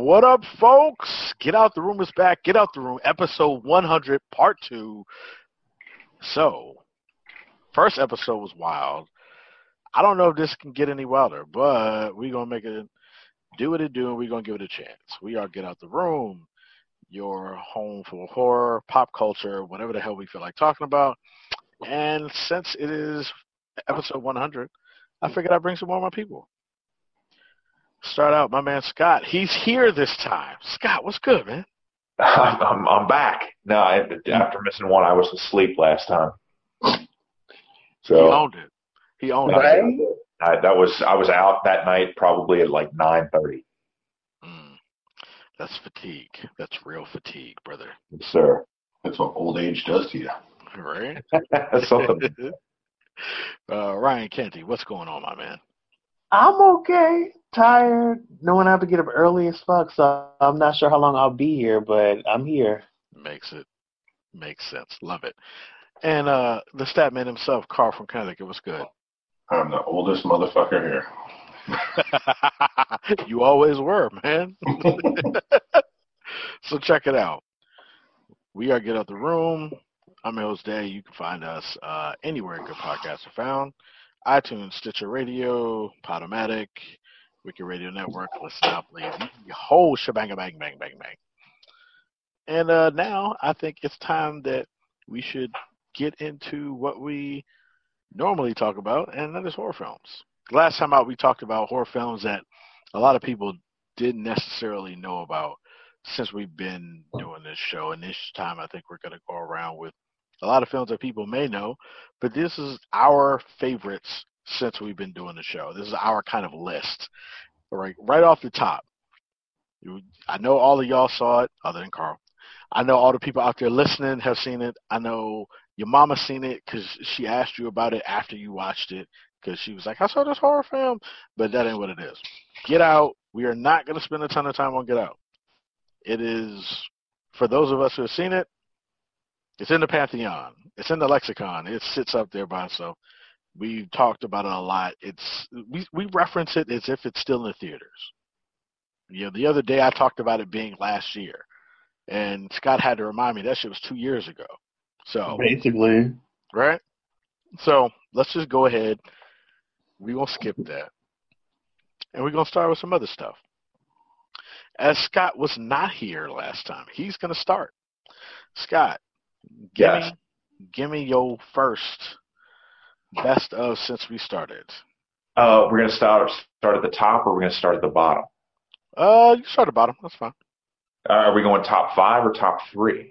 What up, folks? Get Out the Room is back. Get Out the Room, episode 100, part 2. So, first episode was wild. I don't know if this can get any wilder, but we're going to make it do what it do, and we're going to give it a chance. We are Get Out the Room, your home for horror, pop culture, whatever the hell we feel like talking about. And since it is episode 100, I figured I'd bring some more of my people. Start out, my man Scott. He's here this time. Scott, what's good, man? I'm back. No, after missing one, I was asleep last time. So he owned it. He owned it. I was out that night probably at like 9:30. That's fatigue. That's real fatigue, brother. Yes, sir. That's what old age does to you. Right? That's something. Ryan Kenty, what's going on, my man? I'm okay. Tired. Knowing I have to get up early as fuck, so I'm not sure how long I'll be here, but I'm here. Makes sense. Love it. And the stat man himself, Carl from Connecticut, what's good? I'm the oldest motherfucker here. You always were, man. So check it out. We are Get Out the Room. I'm your host, Day. You can find us anywhere good podcasts are found. iTunes, Stitcher Radio, Podomatic, Wiki Radio Network. Listen out, please. The whole shebang, bang, bang, bang, bang. And now I think it's time that we should get into what we normally talk about, and that is horror films. Last time out, we talked about horror films that a lot of people didn't necessarily know about since we've been doing this show. And this time, I think we're going to go around with a lot of films that people may know, but this is our favorites since we've been doing the show. This is our kind of list. Right off the top. I know all of y'all saw it, other than Carl. I know all the people out there listening have seen it. I know your mama seen it because she asked you about it after you watched it because she was like, I saw this horror film, but that ain't what it is. Get Out. We are not going to spend a ton of time on Get Out. It is, for those of us who have seen it, it's in the Pantheon. It's in the lexicon. It sits up there by itself. We've talked about it a lot. We reference it as if it's still in the theaters. You know, the other day I talked about it being last year, and Scott had to remind me that shit was 2 years ago. So basically, right? So let's just go ahead. We're going to skip that. And we're going to start with some other stuff. As Scott was not here last time, he's going to start. Scott, give me your first best of since we started. We're going to start at the top, or we're going to start at the bottom? You start at the bottom. That's fine. Are we going top 5 or top 3?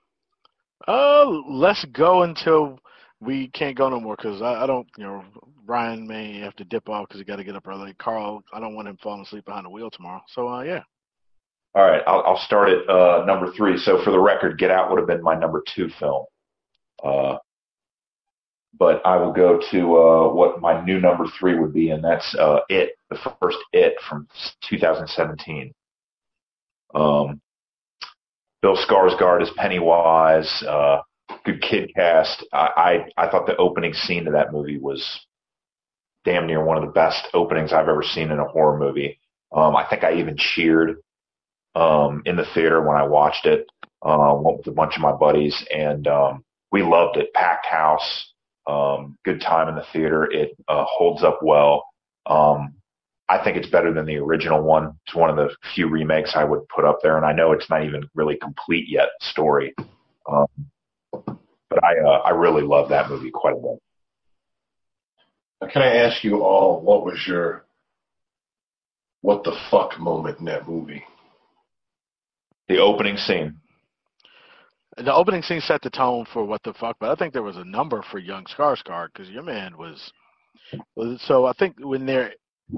Let's go until we can't go no more because I don't, Ryan may have to dip off because he got to get up early. Carl, I don't want him falling asleep behind the wheel tomorrow. So, yeah. All right, I'll start at number 3. So for the record, Get Out would have been my number 2 film. But I will go to what my new number 3 would be, and that's It, the first It from 2017. Bill Skarsgård as Pennywise, good kid cast. I thought the opening scene of that movie was damn near one of the best openings I've ever seen in a horror movie. I think I even cheered in the theater when I watched it. Went with a bunch of my buddies, and we loved it. Packed house. Good time in the theater. It holds up well. I think it's better than the original one. It's one of the few remakes I would put up there, and I know it's not even really complete yet, story. But I really love that movie quite a bit. Now, can I ask you all, what was your what the fuck moment in that movie? The opening scene. The opening scene set the tone for what the fuck, but I think there was a number for young Skarsgård because your man was. So I think when they're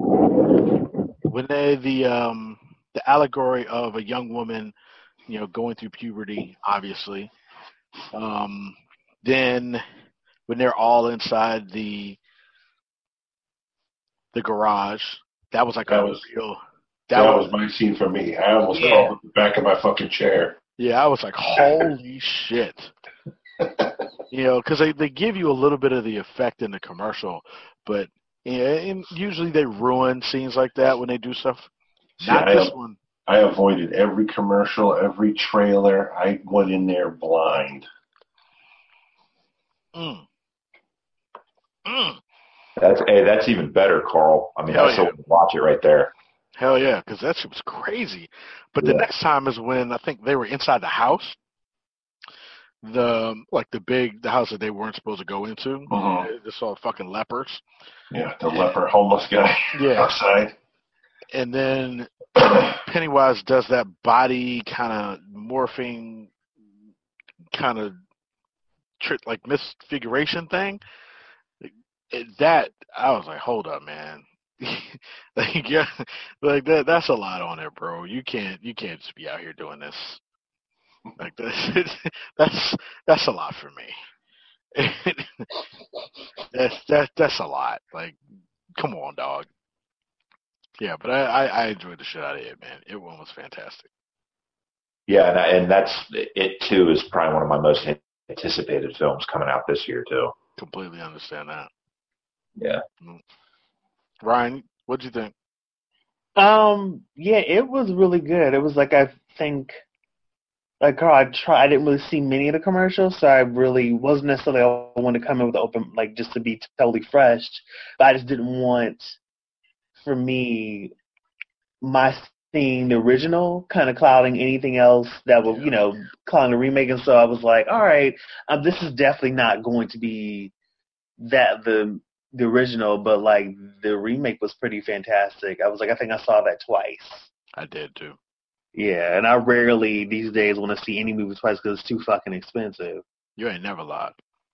the allegory of a young woman, going through puberty, obviously. Then when they're all inside the garage, that was like that was my scene for me. I almost crawled at the back of my fucking chair. Yeah, I was like, holy shit. Because they give you a little bit of the effect in the commercial, but and usually they ruin scenes like that when they do stuff. Not this one. I avoided every commercial, every trailer. I went in there blind. Mm. Mm. That's even better, Carl. I mean, Hell that's a yeah. way to watch it right there. Hell yeah, because that shit was crazy. But the Yeah. next time is when I think they were inside the house. The house that they weren't supposed to go into. Mm-hmm. They saw fucking lepers. Yeah, the leper homeless guy Yeah. outside. And then Pennywise does that body kind of morphing, kind of trick, like misfiguration thing. That I was like, hold up, man. Like, yeah, like that's a lot on it, bro. You can't just be out here doing this. Like that's a lot for me. That's a lot. Like, come on, dog. Yeah, but I enjoyed the shit out of it, man. It one was fantastic. Yeah, and that's it too. Is probably one of my most anticipated films coming out this year too. Completely understand that. Yeah. Ryan, what'd you think? Yeah, it was really good. It was like, I think, like Carl, I didn't really see many of the commercials, so I really wasn't necessarily I wanted to come in with open, like, just to be totally fresh. But I just didn't want, for me, my seeing the original kind of clouding anything else that will, clouding the remake. And so I was like, all right, this is definitely not going to be that the original, but like the remake was pretty fantastic. I was like, I think I saw that twice. I did too. Yeah, and I rarely these days want to see any movie twice because it's too fucking expensive. You ain't never lied.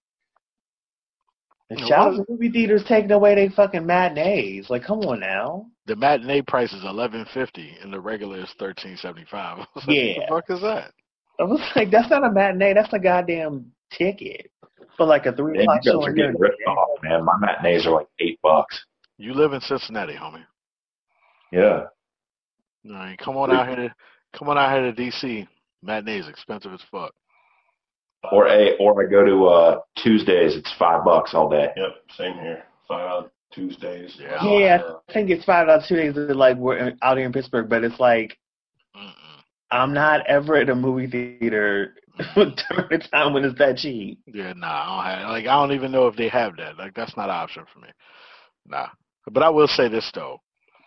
And shout out to movie theaters taking away they fucking matinees. Like, come on now. The matinee price is $11.50 and the regular is $13.75. Yeah. What the fuck is that? I was like, that's not a matinee. That's a goddamn ticket for like a 3 o'clock You show. guys are getting ripped off, man. My matinees are like $8. You live in Cincinnati, homie. Yeah. All right, come on out here to DC. Matinee is expensive as fuck. Or I go to Tuesdays. It's $5 all day. Yep, same here. $5 Tuesdays. Yeah, I think it's $5 2 days. Like, we're out here in Pittsburgh, but it's like, I'm not ever at a movie theater during the time when it's that cheap. Yeah, nah, I don't even know if they have that. Like, that's not an option for me. Nah. But I will say this though.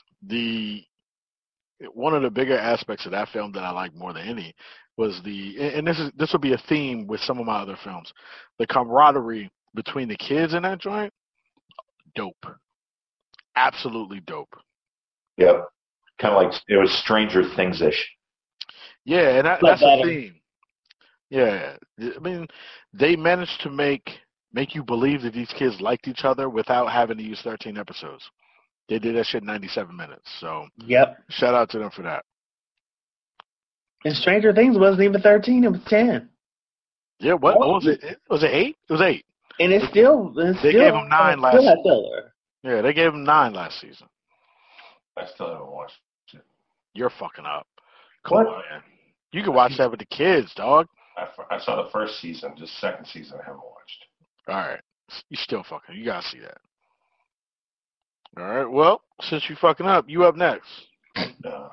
One of the bigger aspects of that film that I like more than any was and this will be a theme with some of my other films. The camaraderie between the kids in that joint, dope. Absolutely dope. Yep. Kind of like it was Stranger Things-ish. Yeah, and that's a theme. Yeah. I mean, they managed to make you believe that these kids liked each other without having to use 13 episodes. They did that shit in 97 minutes. So, yep. Shout out to them for that. And Stranger Things wasn't even 13; it was 10. Yeah, what was it? Was it 8? It was 8. And they gave them 9 last season. Yeah, they gave them 9 last season. I still haven't watched it. You're fucking up. Come on, man. You can watch that with the kids, dog. I saw the first season. The second season I haven't watched. All right. You still fucking. You gotta see that. All right. Well, since you fucking up, you up next. No.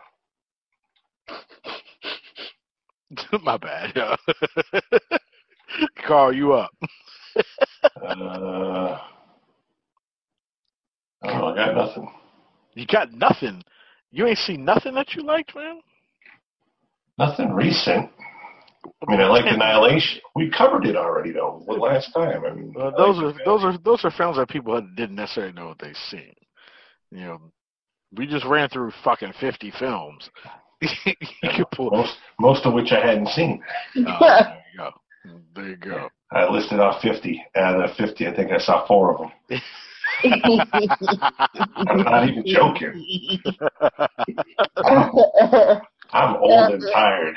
My bad, yo. Carl, you up. I got nothing. You got nothing? You ain't seen nothing that you liked, man? Nothing recent. I mean, I like Annihilation. We covered it already, though, last time. I mean, those are films that people didn't necessarily know what they've seen. You know, we just ran through fucking 50 films. You could pull most of which I hadn't seen. There you go. There you go. I listed off 50. Out of the 50, I think I saw 4 of them. I'm not even joking. I'm old and tired.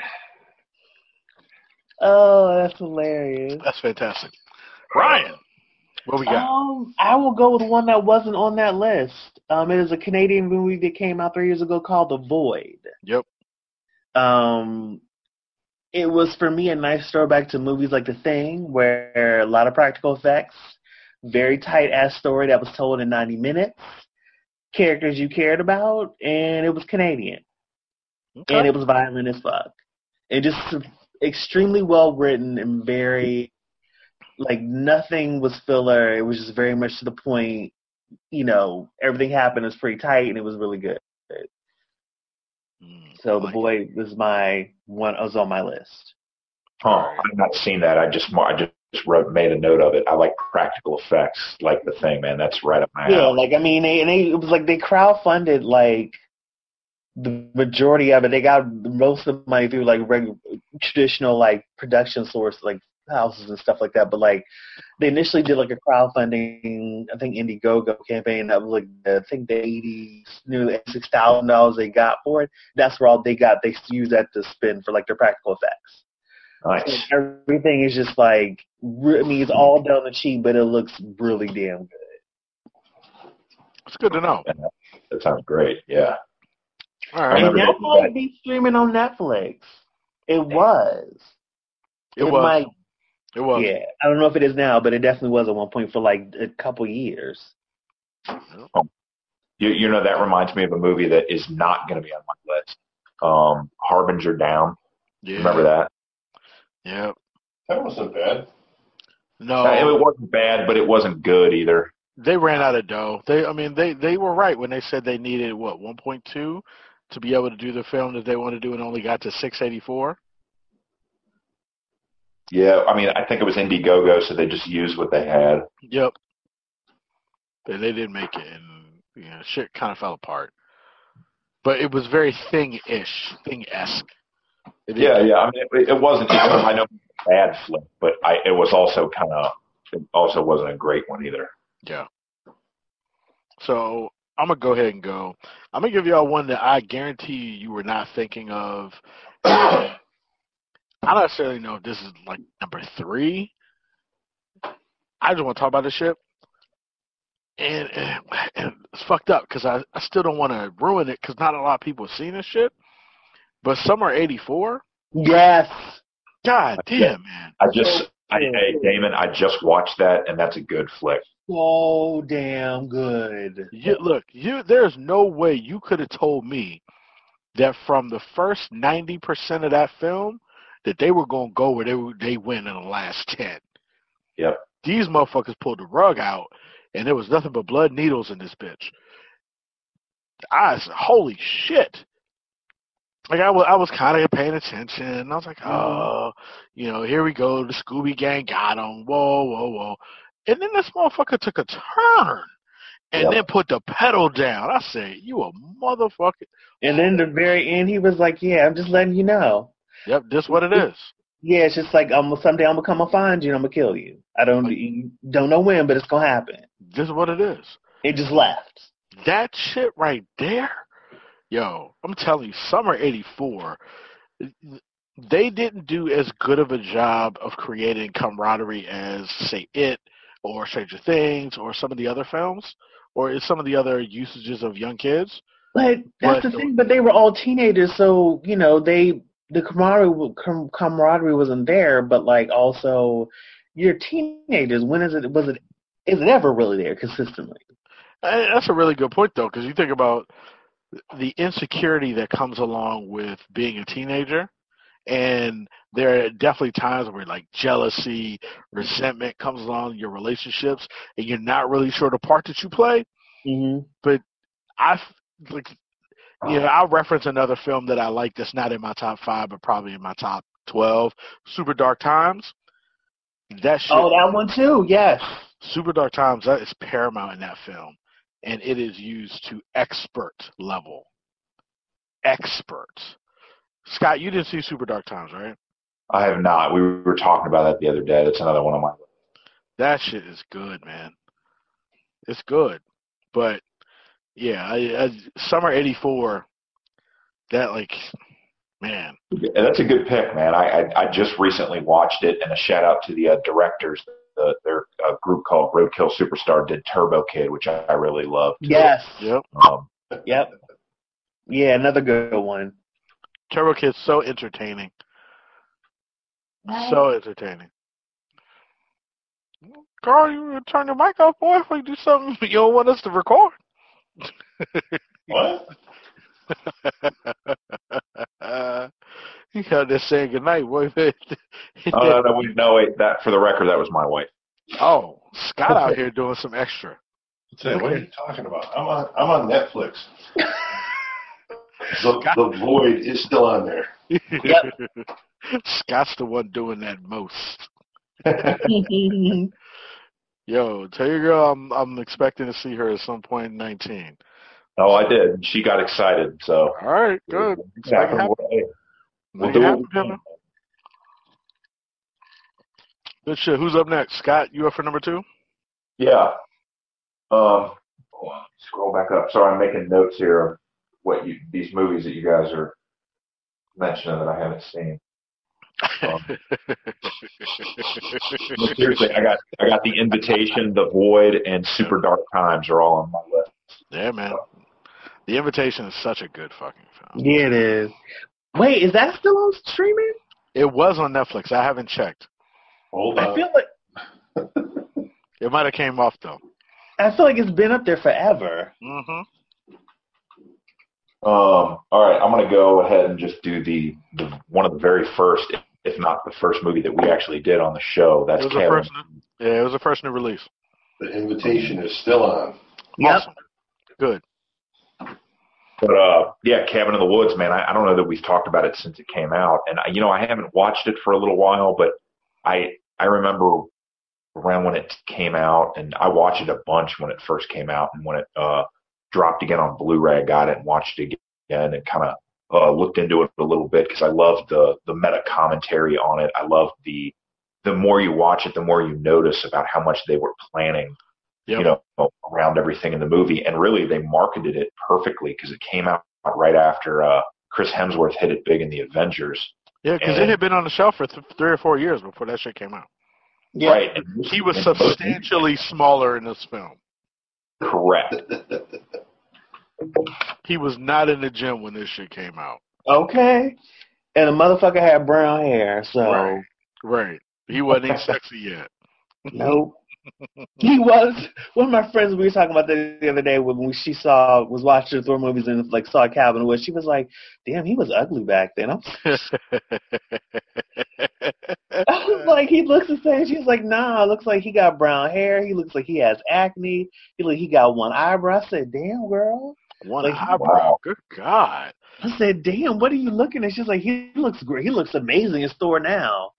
Oh, that's hilarious. That's fantastic. Ryan, what we got? I will go with one that wasn't on that list. It is a Canadian movie that came out 3 years ago called The Void. Yep. It was, for me, a nice throwback to movies like The Thing, where a lot of practical effects, very tight-ass story that was told in 90 minutes, characters you cared about, and it was Canadian. and Okay. it was violent as fuck. It just extremely well written and very like nothing was filler. It was just very much to the point. You know, everything happened. It was pretty tight, and it was really good. I So The like it. Boy was my one. Was on my list. All Huh. right. I've not seen that. I just made a note of it. I like practical effects, like The Thing, man. That's right up my Yeah, alley. like I mean, it was like they crowdfunded like the majority of it. They got most of the money through like regular, traditional like production source like houses and stuff like that. But like they initially did like a crowdfunding, I think Indiegogo campaign that was like I think the nearly $6,000 they got for it. That's where all they got. They used that to spend for like their practical effects. So Nice. everything is just like I mean it's all done on the cheap, but it looks really damn good. It's good to know. That sounds great. Yeah. All I right. And remember that they did that. might be streaming on Netflix. It was. It It was. might. It was. Yeah. I don't know if it is now, but it definitely was at one point for like a couple years. You know, that reminds me of a movie that is not going to be on my list. Harbinger Down. Remember Yeah. that? Yeah. That wasn't bad. No, It wasn't bad, but it wasn't good either. they ran out of dough. I mean, they were right when they said they needed what 1.2 to be able to do the film that they want to do, and only got to 684. Yeah, I mean, I think it was Indiegogo, so they just used what they had. Yep. They didn't make it, and shit kind of fell apart. But it was very thing-esque. It didn't Yeah, get. yeah. I mean, it wasn't. I know it was a bad flick, but it was also kind of. It also wasn't a great one either. Yeah. So I'm gonna go ahead and go. I'm gonna give y'all one that I guarantee you were not thinking of. And I don't necessarily know if this is like number 3. I just want to talk about this shit, and it's fucked up because I still don't want to ruin it because not a lot of people have seen this shit. But Summer '84, Yes. god Yeah, damn man, hey Damon, I just watched that, and that's a good flick. So damn good. there's no way you could have told me that from the first 90% of that film that they were gonna go where they went in the last 10. Yep. These motherfuckers pulled the rug out, and there was nothing but blood needles in this bitch. I was holy shit. Like I was kind of paying attention. And I was like, oh, here we go. The Scooby Gang got him. Whoa, whoa, whoa. And then this motherfucker took a turn and Yep. then put the pedal down. I said, you a motherfucker. And then the very end, he was like, "Yeah, I'm just letting you know. Yep, this what it is. Yeah, it's just like someday I'm gonna come and find you and I'm gonna kill you. You don't know when, but it's gonna happen." This is what it is. It just left. That shit right there, yo, I'm telling you, Summer '84, they didn't do as good of a job of creating camaraderie as, say, It or Stranger Things or some of the other films or some of the other usages of young kids. But that's But the thing. But they were all teenagers, so the camaraderie wasn't there. But like also, you're teenagers. When is it ever really there consistently? that's a really good point, though, because you think about the insecurity that comes along with being a teenager. And there are definitely times where like jealousy, resentment comes along in your relationships, and you're not really sure the part that you play. Mm-hmm. But I like, I'll reference another film that I like that's not in my top 5, but probably in my top 12. Super Dark Times. That shit. Oh, that one too. Yes. Super Dark Times. That is paramount in that film, and it is used to expert level. Expert. Scott, you didn't see Super Dark Times, right? I have not. We were talking about that the other day. That's another one of my. That shit is good, man. It's good, but yeah, Summer '84. That man. And that's a good pick, man. I just recently watched it, and a shout out to the directors. Their group called Roadkill Superstar did Turbo Kid, which I really loved. Yes. Yep. Yep. Yeah, another good one. Turbo Kid's so entertaining. So entertaining. Carl, you turn your mic off, boy. If we do something you don't want us to record. What? He got there saying goodnight, boy. Oh, no, wait. That, for the record, that was my wife. Oh, Scott out here doing some extra. What are you talking about? I'm on Netflix. The Void is still on there. Yep. Scott's the one doing that most. Yo, tell your girl I'm expecting to see her at some point in 19. Oh, I did. She got excited. So. All right, good. Yeah, we'll do what we can. Good shit. Who's up next? Scott, you up for number 2? Yeah. Hold on. Scroll back up. Sorry, I'm making notes here of these movies that you guys are mentioning that I haven't seen. Seriously, I got The Invitation, The Void, and Super Dark Times are all on my list. Yeah, man. The Invitation is such a good fucking film. Yeah, it is. Wait, is that still on streaming? It was on Netflix. I haven't checked. Hold on. I feel like it might have came off though. I feel like it's been up there forever. Mm-hmm. All right, I'm gonna go ahead and just do the one of the very first, if not the first movie that we actually did on the show. That's it was the first new release. The Invitation is still on. Yep. Awesome. Good. But yeah, Cabin in the Woods, man. I don't know that we've talked about it since it came out, and I haven't watched it for a little while, but I remember around when it came out, and I watched it a bunch when it first came out, and when it dropped again on Blu-ray, I got it and watched it again, and kind of looked into it a little bit because I loved the meta commentary on it. I loved the more you watch it, the more you notice about how much they were planning. Yep. Around everything in the movie. And really, they marketed it perfectly because it came out right after Chris Hemsworth hit it big in the Avengers. Yeah, because it had been on the shelf for 3 or 4 years before that shit came out. Yeah. Right. And he was substantially smaller in this film. Correct. He was not in the gym when this shit came out. Okay. And the motherfucker had brown hair, so. Right. He wasn't even sexy yet. Nope. He was. One of my friends, we were talking about that the other day when was watching the Thor movies and saw Cabin in the Woods. She was like, "Damn, he was ugly back then." I was like, "He looks the same." She was like, "Nah, it looks like he got brown hair. He looks like he has acne. He got one eyebrow." I said, "Damn, girl, one eyebrow. Good God." I said, "Damn, what are you looking at?" She's like, "He looks great. He looks amazing as Thor now."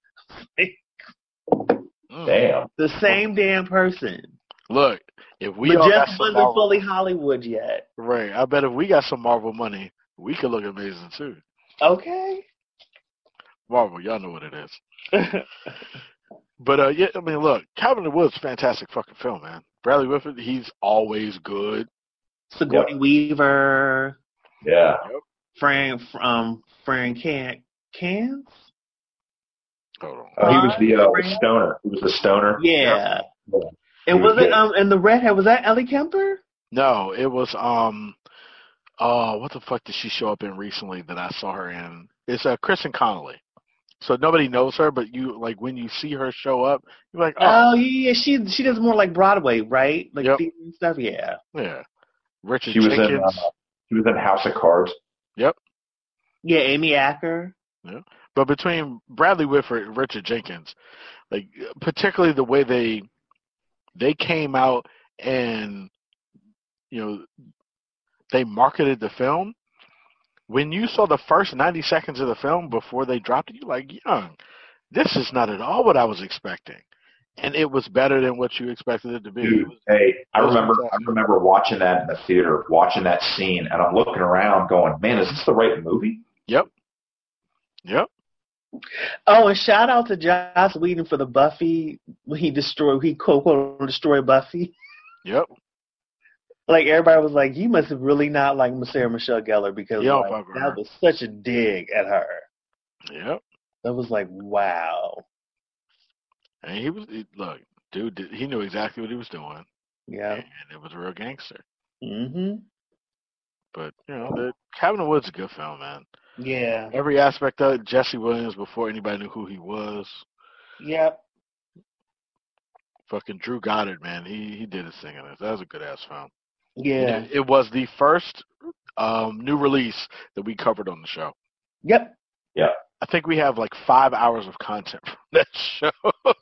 Damn. The same damn person. Look, if we but all just got wasn't Marvel, fully Hollywood yet. Right. I bet if we got some Marvel money, we could look amazing too. Okay. Marvel, y'all know what it is. But yeah, I mean, look, Cabin in the Woods, fantastic fucking film, man. Bradley Whitford, he's always good. Sigourney Weaver. Yeah. Yep. Fran Cans. Hold on. He was the stoner. He was the stoner. Yeah. Yep. And was it and the redhead, was that Ellie Kemper? No, it was what the fuck did she show up in recently that I saw her in? It's Kristen Connolly. So nobody knows her, but you when you see her show up, you're like, oh yeah, she does more like Broadway, right? Like theater and stuff, yeah. Yeah. Richard Jenkins. She was in House of Cards. Yep. Yeah, Amy Acker. Yeah. But between Bradley Whitford and Richard Jenkins, particularly the way they came out and they marketed the film. When you saw the first 90 seconds of the film before they dropped it, you're like, Young, this is not at all what I was expecting. And it was better than what you expected it to be. Dude, I remember watching that in the theater, watching that scene, and I'm looking around going, man, is this the right movie? Yep. Oh, and shout out to Joss Whedon for the Buffy when he quote destroyed Buffy. Yep. Everybody was like, you must have really not liked Sarah Michelle Gellar because that was such a dig at her. Yep. That was like, wow. And dude, he knew exactly what he was doing. Yeah. And it was a real gangster. Mm-hmm. But, the Cabin in the Woods is a good film, man. Yeah. Every aspect of it, Jesse Williams before anybody knew who he was. Yep. Fucking Drew Goddard, man. He did his thing in this. That was a good ass film. Yeah. It was the first new release that we covered on the show. Yep. Yeah. I think we have like 5 hours of content from that show.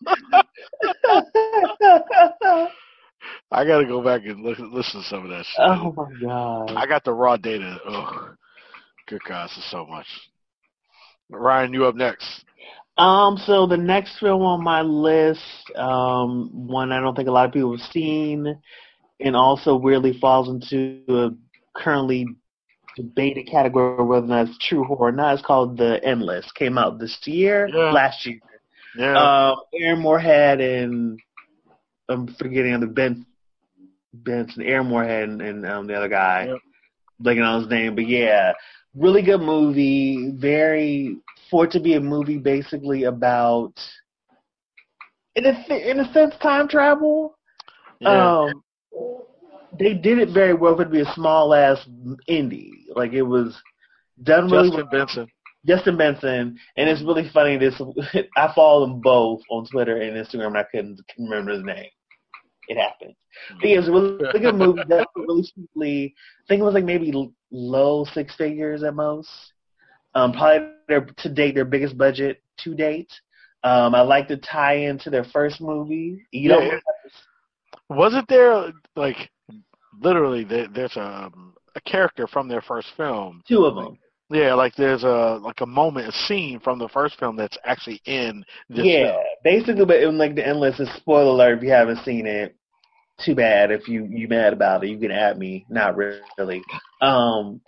I got to go back and listen to some of that shit. Oh my god. I got the raw data. Oh, good God, this is so much. Ryan, you up next. So the next film on my list, one I don't think a lot of people have seen, and also weirdly falls into a currently debated category whether or not it's true horror or not. It's called The Endless. Came out last year. Yeah. Aaron Moorhead and I'm forgetting the Benson, Aaron Moorhead and the other guy, Yep. blanking on his name, but yeah, really good movie. For it to be a movie basically about, in a sense, time travel. Yeah. They did it very well for it to be a small ass indie. Like it was done really well. Justin Benson, and it's really funny. I follow them both on Twitter and Instagram, and I couldn't remember his name. It happened. But yeah, it was a really good movie. That really cheaply. I think it was like maybe low six figures at most. Probably their biggest budget to date. I like the tie into their first movie. Wasn't there like literally there's a character from their first film? Two of them. Yeah, like there's a moment, a scene from the first film that's actually in this film. Basically, but in like The Endless, is spoiler alert if you haven't seen it. Too bad if you mad about it. You can add me. Not really. So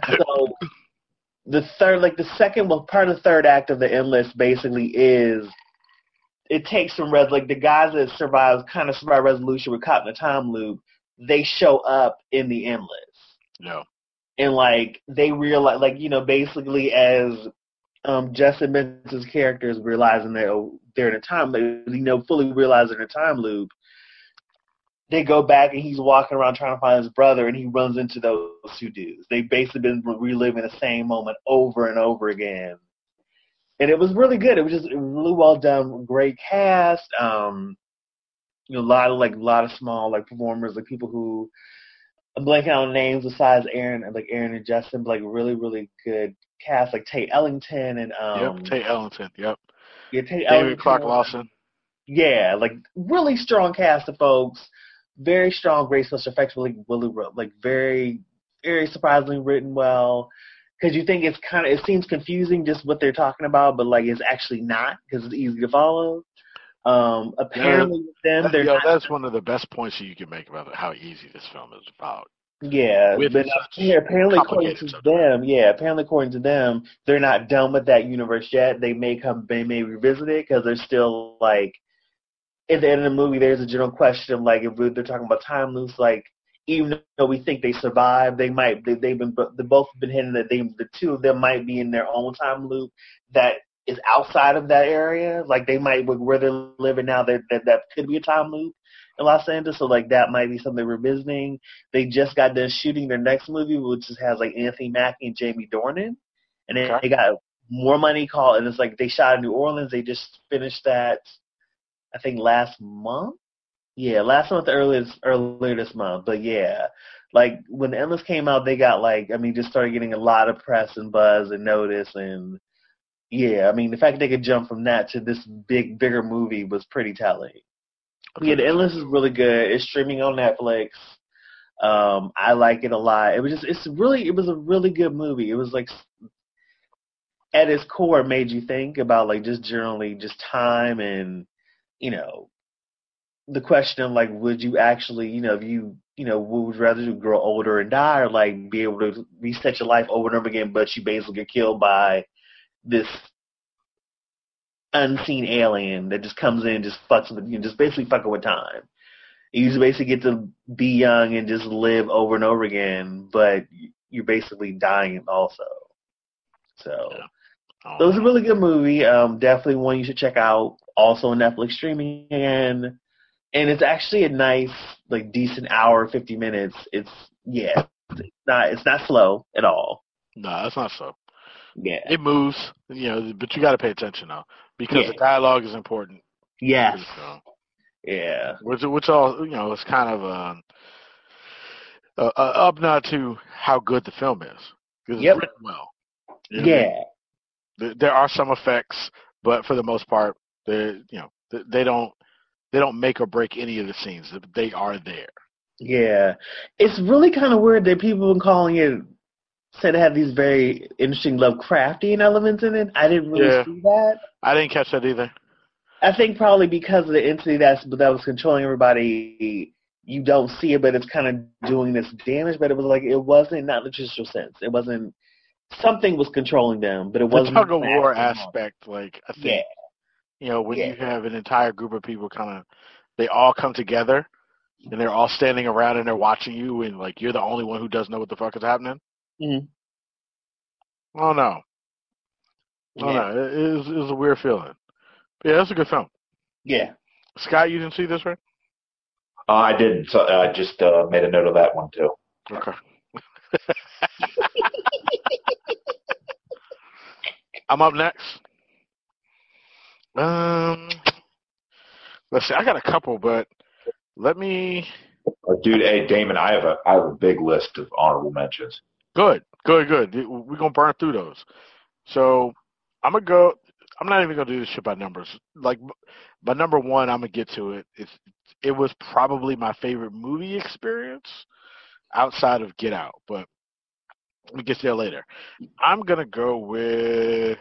the second part of the third act of The Endless basically is it takes some like the guys that survive resolution were caught in a time loop. They show up in The Endless. No. And like they realize, like basically as Justin Benson's character is realizing that they're in a time, fully realizing they're in a time loop. They go back and he's walking around trying to find his brother, and he runs into those two dudes. They've basically been reliving the same moment over and over again, and it was really good. It was just really well done, great cast. A lot of small performers, like people who I'm blanking on names besides Aaron and Justin, but really, really good cast, like Tate Ellington and Tate Ellington. Yep. Yeah, Tate David Ellington. Clark Lawson. Yeah, really strong cast of folks. Very strong, great special effects. Really, very, very surprisingly written well. Because you think it seems confusing just what they're talking about, but it's actually not because it's easy to follow. Apparently, that's one of the best points you can make about how easy this film is about. Yeah, but apparently according to them, they're not done with that universe yet. They may revisit it because they're still at the end of the movie. There's a general question of if they're talking about time loops, even though we think they survived, they've both been hinting that the two of them might be in their own time loop that is outside of that area. They might where they're living now that could be a time loop in Los Angeles. So that might be something we're visiting. They just got done shooting their next movie, which has Anthony Mackie and Jamie Dornan, and they got more money called. And it's they shot in New Orleans. They just finished that, I think last month. Yeah, last month earlier this month. But yeah, when The Endless came out, they got just started getting a lot of press and buzz and notice. And yeah, the fact that they could jump from that to this bigger movie was pretty telling. Yeah, The Endless is really good. It's streaming on Netflix. I like it a lot. It was a really good movie. It was at its core, it made you think about just generally just time and the question of would you actually if you would you rather grow older and die, or be able to reset your life over and over again, but you basically get killed by this unseen alien that just comes in and just fucks with just basically fucking with time. You just basically get to be young and just live over and over again, but you're basically dying also. So it was a really good movie. Definitely one you should check out. Also on Netflix streaming again. And it's actually a nice, decent hour, 50 minutes. It's not slow at all. No, it's not slow. Yeah. It moves, but you got to pay attention though, because the dialogue is important. Yes. Yeah. Which all, it's kind of up nod to how good the film is. Because it's written well. Yeah. There are some effects, but for the most part, they don't make or break any of the scenes. They are there. Yeah. It's really kind of weird that people have been calling it, said it had these very interesting Lovecraftian elements in it. I didn't really Yeah. see that. I didn't catch that either. I think probably because of the entity that was controlling everybody, you don't see it, but it's kind of doing this damage. But it was like, it wasn't, not in the traditional sense. It wasn't, something was controlling them, but it The wasn't tug of an war actual monster. aspect, like I Yeah. think, when Yeah. you have an entire group of people they all come together and they're all standing around and they're watching you and like you're the only one who doesn't know what the fuck is happening. Mhm. Oh no. Oh Yeah. no. It was a weird feeling. Yeah, that's a good film. Yeah. Scott, you didn't see this, right? I didn't. So I just made a note of that one too. Okay. I'm up next. Let's see. I got a couple, but let me. Dude, hey Damon, I have a big list of honorable mentions. Good. We're gonna burn through those. So I'm gonna go. I'm not even gonna do this shit by numbers. Like, by number one, I'm gonna get to it. It was probably my favorite movie experience outside of Get Out, but we get there later. I'm gonna go with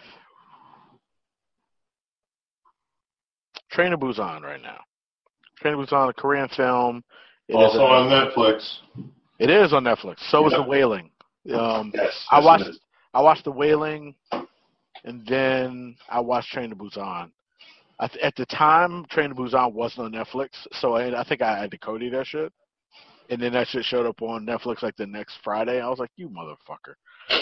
Train to Busan right now. Train to Busan, a Korean film. Also on Netflix. It is on Netflix. So is Yep. The Wailing. Yes. I it is. watched The Wailing, and then I watched Train to Busan. At the time, Train to Busan wasn't on Netflix, so I think I decoded that shit. And then that shit showed up on Netflix like the next Friday. I was like, you motherfucker.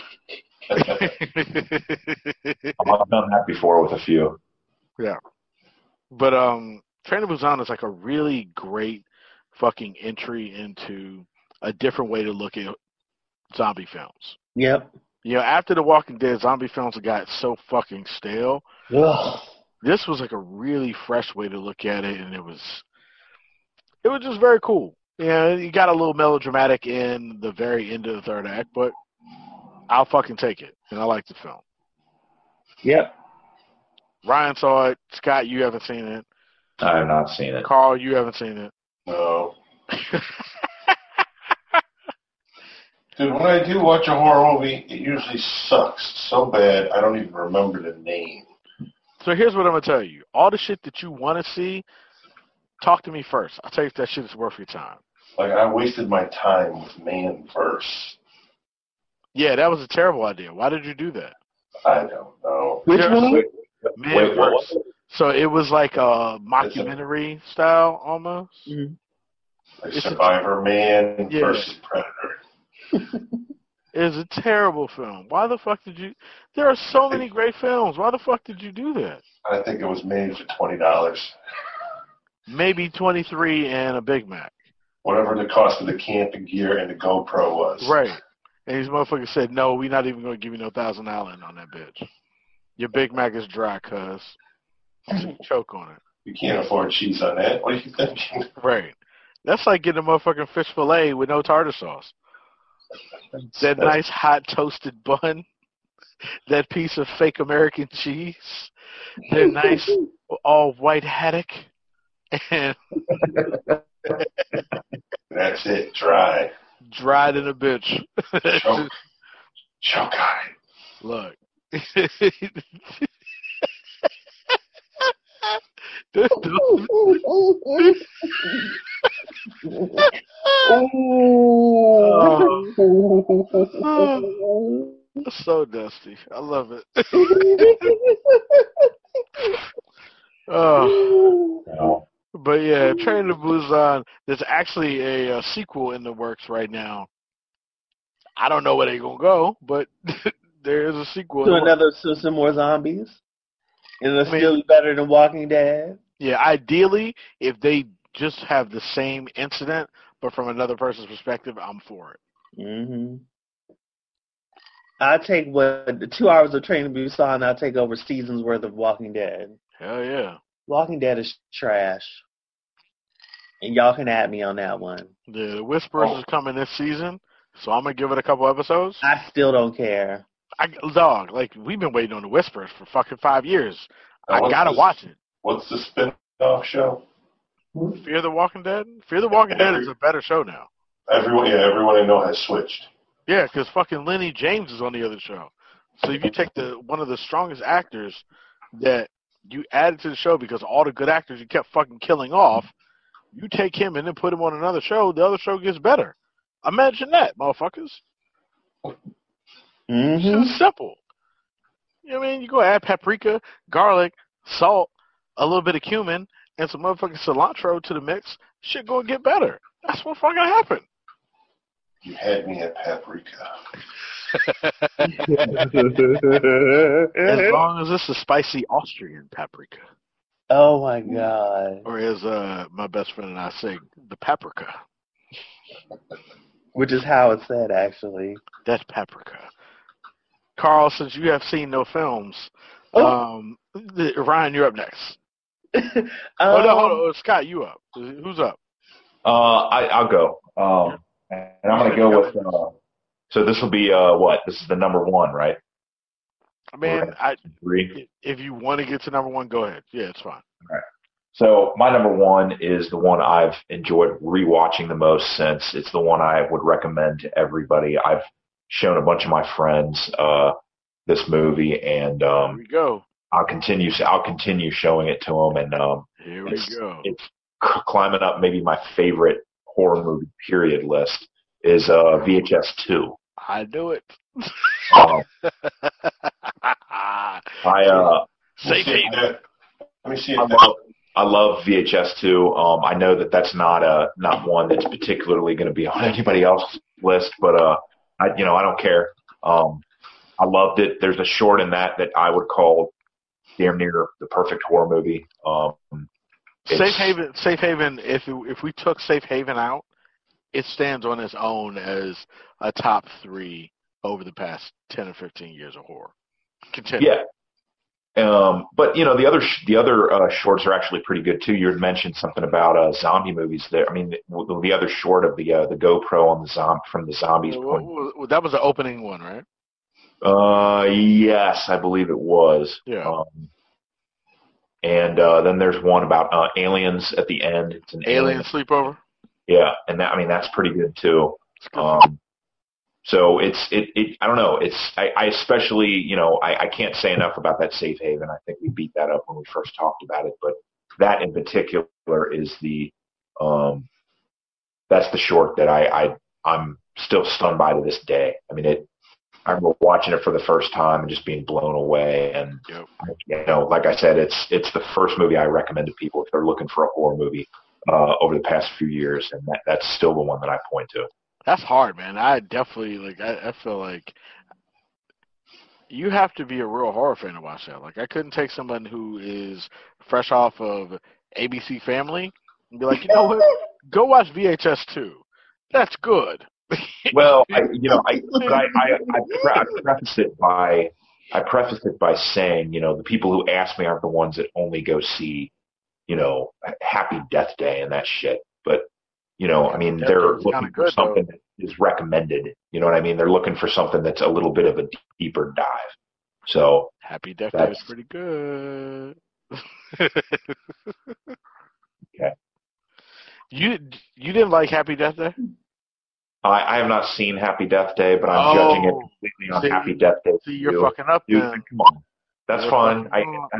I've done that before with a few. Yeah. But Train to Busan is like a really great fucking entry into a different way to look at zombie films. Yep. After The Walking Dead, zombie films got so fucking stale. Ugh. This was like a really fresh way to look at it, and it was just very cool. You got a little melodramatic in the very end of the third act, but I'll fucking take it, and I like the film. Yep. Ryan saw it. Scott, you haven't seen it. I have not seen it. Carl, you haven't seen it. No. Dude, when I do watch a horror movie, it usually sucks so bad I don't even remember the name. So here's what I'm going to tell you. All the shit that you want to see, talk to me first. I'll tell you if that shit is worth your time. Like, I wasted my time with Man Verse. Yeah, that was a terrible idea. Why did you do that? I don't know. Which one? Man Verse. So it was like a mockumentary style almost. Mm-hmm. Like Survivor Man versus Predator. It's a terrible film. Why the fuck did you? There are so many great films. Why the fuck did you do that? I think it was made for $20. Maybe 23 and a Big Mac. Whatever the cost of the camping gear and the GoPro was. Right. And these motherfuckers said, no, we're not even going to give you no $1,000 on that bitch. Your Big Mac is dry, cuz. So you choke on it. You can't afford cheese on that. What are you thinking? Right. That's like getting a motherfucking fish fillet with no tartar sauce. That nice hot toasted bun. That piece of fake American cheese. That nice all white haddock. And that's it. Dry. Dried in a bitch. Choke on it. Look. So dusty. I love it. No. But yeah, Train to Busan, there's actually a sequel in the works right now. I don't know where they're going to go, but there is a sequel. To some more zombies. And it'll still be better than Walking Dead. Yeah, ideally, if they just have the same incident, but from another person's perspective, I'm for it. Mm-hmm. I take the 2 hours of Train to Busan. I'll take over seasons worth of Walking Dead. Hell yeah. Walking Dead is trash. And y'all can add me on that one. The Whispers is coming this season, so I'm going to give it a couple episodes. I still don't care. Dog, like, we've been waiting on the Whispers for fucking 5 years. I What's gotta this- watch it. What's the spin-off show? Fear the Walking Dead? Fear the Walking Dead is a better show now. Everyone I know has switched. Yeah, because fucking Lenny James is on the other show. So if you take one of the strongest actors that you added to the show because all the good actors you kept fucking killing off, you take him and then put him on another show, the other show gets better. Imagine that, motherfuckers. Mm-hmm. It's simple. You know what I mean? You go add paprika, garlic, salt, a little bit of cumin, and some motherfucking cilantro to the mix. Shit gonna get better. That's what fucking happened. You had me at paprika. As long as it's a spicy Austrian paprika. Oh my god. Or as my best friend and I say, the paprika. Which is how it's said, actually. That's paprika. Carl, since you have seen no films, Ryan, you're up next. Hold on. Scott, you up. Who's up? I'll go. And I'm going to go with, so this will be, what? This is the number one, right? Man, Three. If you want to get to number one, go ahead. Yeah, it's fine. All right. So my number one is the one I've enjoyed rewatching the most since. It's the one I would recommend to everybody. I've shown a bunch of my friends this movie, and Here we go. I'll continue showing it to them, and Here we go. It's climbing up maybe my favorite horror movie period list is VHS 2. I knew it. Safe haven. Let me see it. I love VHS 2. I know that's not one that's particularly going to be on anybody else's list, but I don't care. I loved it. There's a short in that I would call damn near the perfect horror movie. Safe Haven. If we took Safe Haven out, it stands on its own as a top 3 over the past 10 or 15 years of horror. Continue. Yeah. But the other shorts are actually pretty good too. You had mentioned something about zombie movies there. I mean, the other short of the GoPro on from the zombies point. That was the opening one, right? Yes, I believe it was. Yeah. And then there's one about aliens at the end. It's an alien sleepover. Yeah, and that's pretty good too. So I don't know. I especially, I can't say enough about that Safe Haven. I think we beat that up when we first talked about it, but that in particular is that's the short that I'm still stunned by to this day. I mean, I remember watching it for the first time and just being blown away. And, like I said, it's the first movie I recommend to people if they're looking for a horror movie over the past few years. And that's still the one that I point to. That's hard, man. I definitely, I feel like you have to be a real horror fan to watch that. Like, I couldn't take someone who is fresh off of ABC Family and be like, you know what? Go watch VHS 2. That's good. Well, I preface it by saying, the people who ask me aren't the ones that only go see, Happy Death Day and that shit. But, I mean, they're looking for something that is recommended. You know what I mean? They're looking for something that's a little bit of a deeper dive. So Happy Death Day is pretty good. Okay. You didn't like Happy Death Day? I have not seen Happy Death Day, but I'm judging it completely on Happy Death Day. See, you're fucking up, dude. then. Come on, that's fine.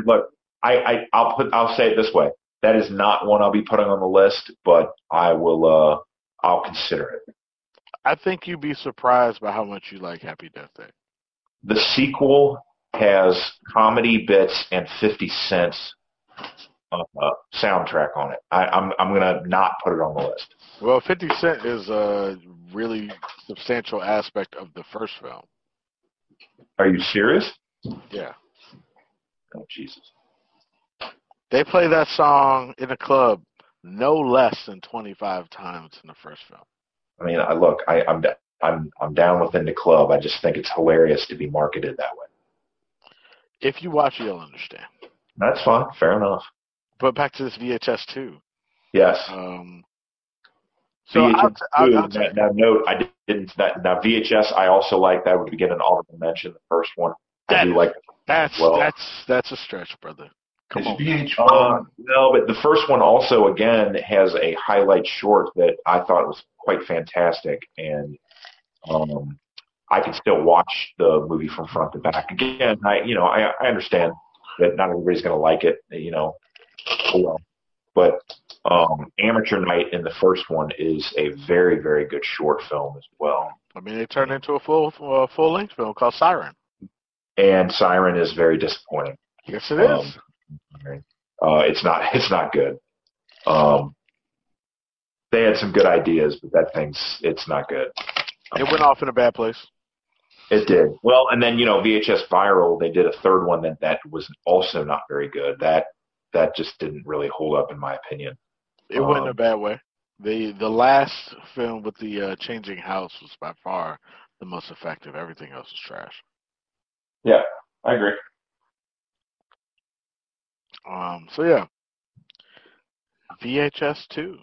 I'll say it this way: that is not one I'll be putting on the list, but I will. I'll consider it. I think you'd be surprised by how much you like Happy Death Day. The sequel has comedy bits and 50 Cent's soundtrack on it. I'm gonna not put it on the list. Well, 50 Cent is a really substantial aspect of the first film. Are you serious? Yeah. Oh, Jesus. They play that song in a club no less than 25 times in the first film. I mean, I'm down within the club. I just think it's hilarious to be marketed that way. If you watch it, you'll understand. That's fine. Fair enough. But back to this VHS 2. Yes. So VHS I'll 2. take Now note, I didn't. Now VHS, I also like that. Would get an honorable mention. The first one, I that. do like that as well. That's a stretch, brother. Come Is on. VH1? No, but the first one also again has a highlight short that I thought was quite fantastic, and I can still watch the movie from front to back. Again, I understand that not everybody's going to like it, oh well. But Amateur Night in the first one is a very, very good short film as well. I mean, they turned into a full length film called Siren. And Siren is very disappointing. Yes, it is. It's not good. They had some good ideas, but it's not good. It went off in a bad place. It did. Well, and then, VHS Viral, they did a third one that was also not very good. That just didn't really hold up in my opinion. It went in a bad way. The last film with the changing house was by far the most effective. Everything else was trash. Yeah, I agree. So yeah. VHS 2.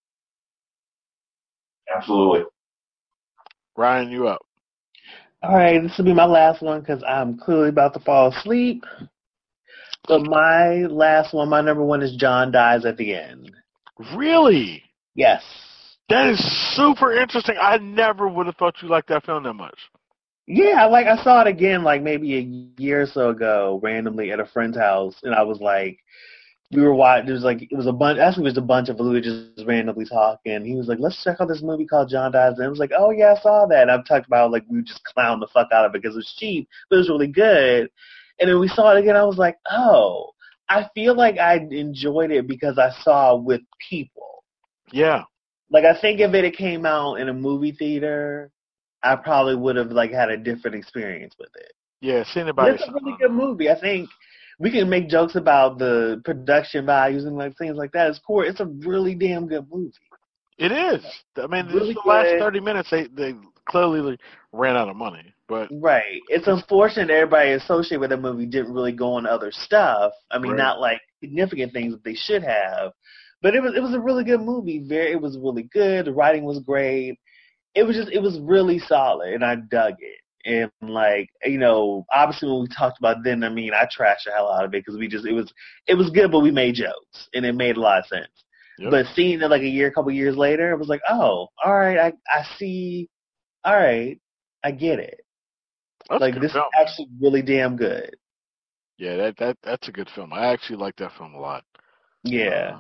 Absolutely. Ryan, you up. All right, this will be my last one because I'm clearly about to fall asleep. But my last one, my number one is John Dies at the End. Really? Yes. That is super interesting. I never would have thought you liked that film that much. Yeah, I saw it again maybe a year or so ago, randomly at a friend's house, and I was like, we were watching. It was a bunch. Actually, it was a bunch of us who were just randomly talking. He was like, "Let's check out this movie called John Dies." And I was like, "Oh yeah, I saw that." And I've talked about we just clowned the fuck out of it because it was cheap, but it was really good. And then we saw it again. I was like, "Oh, I feel like I enjoyed it because I saw it with people." Yeah. I think if it had came out in a movie theater, I probably would have had a different experience with it. Yeah, seeing it by It's a really good movie. I think we can make jokes about the production values and things like that. It's a really damn good movie. It is. I mean, Really the last 30 minutes, they clearly ran out of money. But right. It's unfortunate everybody associated with that movie didn't really go on other stuff. I mean, right. not significant things that they should have. But it was a really good movie. It was really good. The writing was great. It was really solid, and I dug it. And obviously when we talked about it then, I mean, I trashed the hell out of it because it was good, but we made jokes, and it made a lot of sense. Yep. But seeing it a couple years later, it was like, oh, all right, I see, all right, I get it. This film is actually really damn good. Yeah, that's a good film. I actually like that film a lot. Yeah.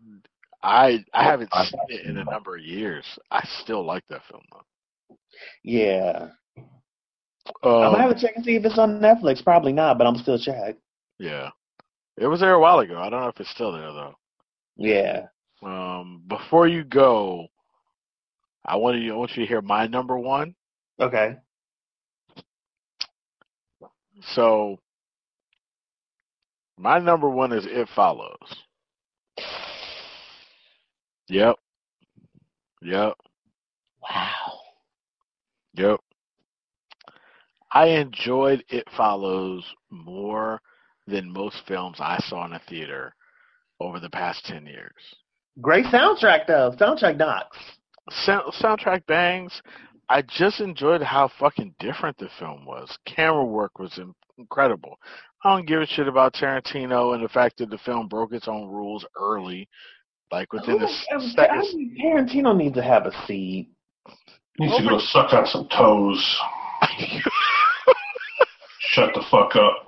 I haven't seen it in a number of years. I still like that film though. Yeah. I'm gonna have to check and see if it's on Netflix. Probably not, but I'm still check. Yeah, it was there a while ago. I don't know if it's still there though. Yeah. Before you go, I want you to hear my number one. Okay. So, my number one is It Follows. Yep. Wow. Yep. I enjoyed It Follows more than most films I saw in a theater over the past 10 years. Great soundtrack, though. Soundtrack knocks. Soundtrack bangs. I just enjoyed how fucking different the film was. Camera work was incredible. I don't give a shit about Tarantino and the fact that the film broke its own rules early. Within the second... Tarantino needs to have a seat. Needs to go suck on some toes. Shut the fuck up.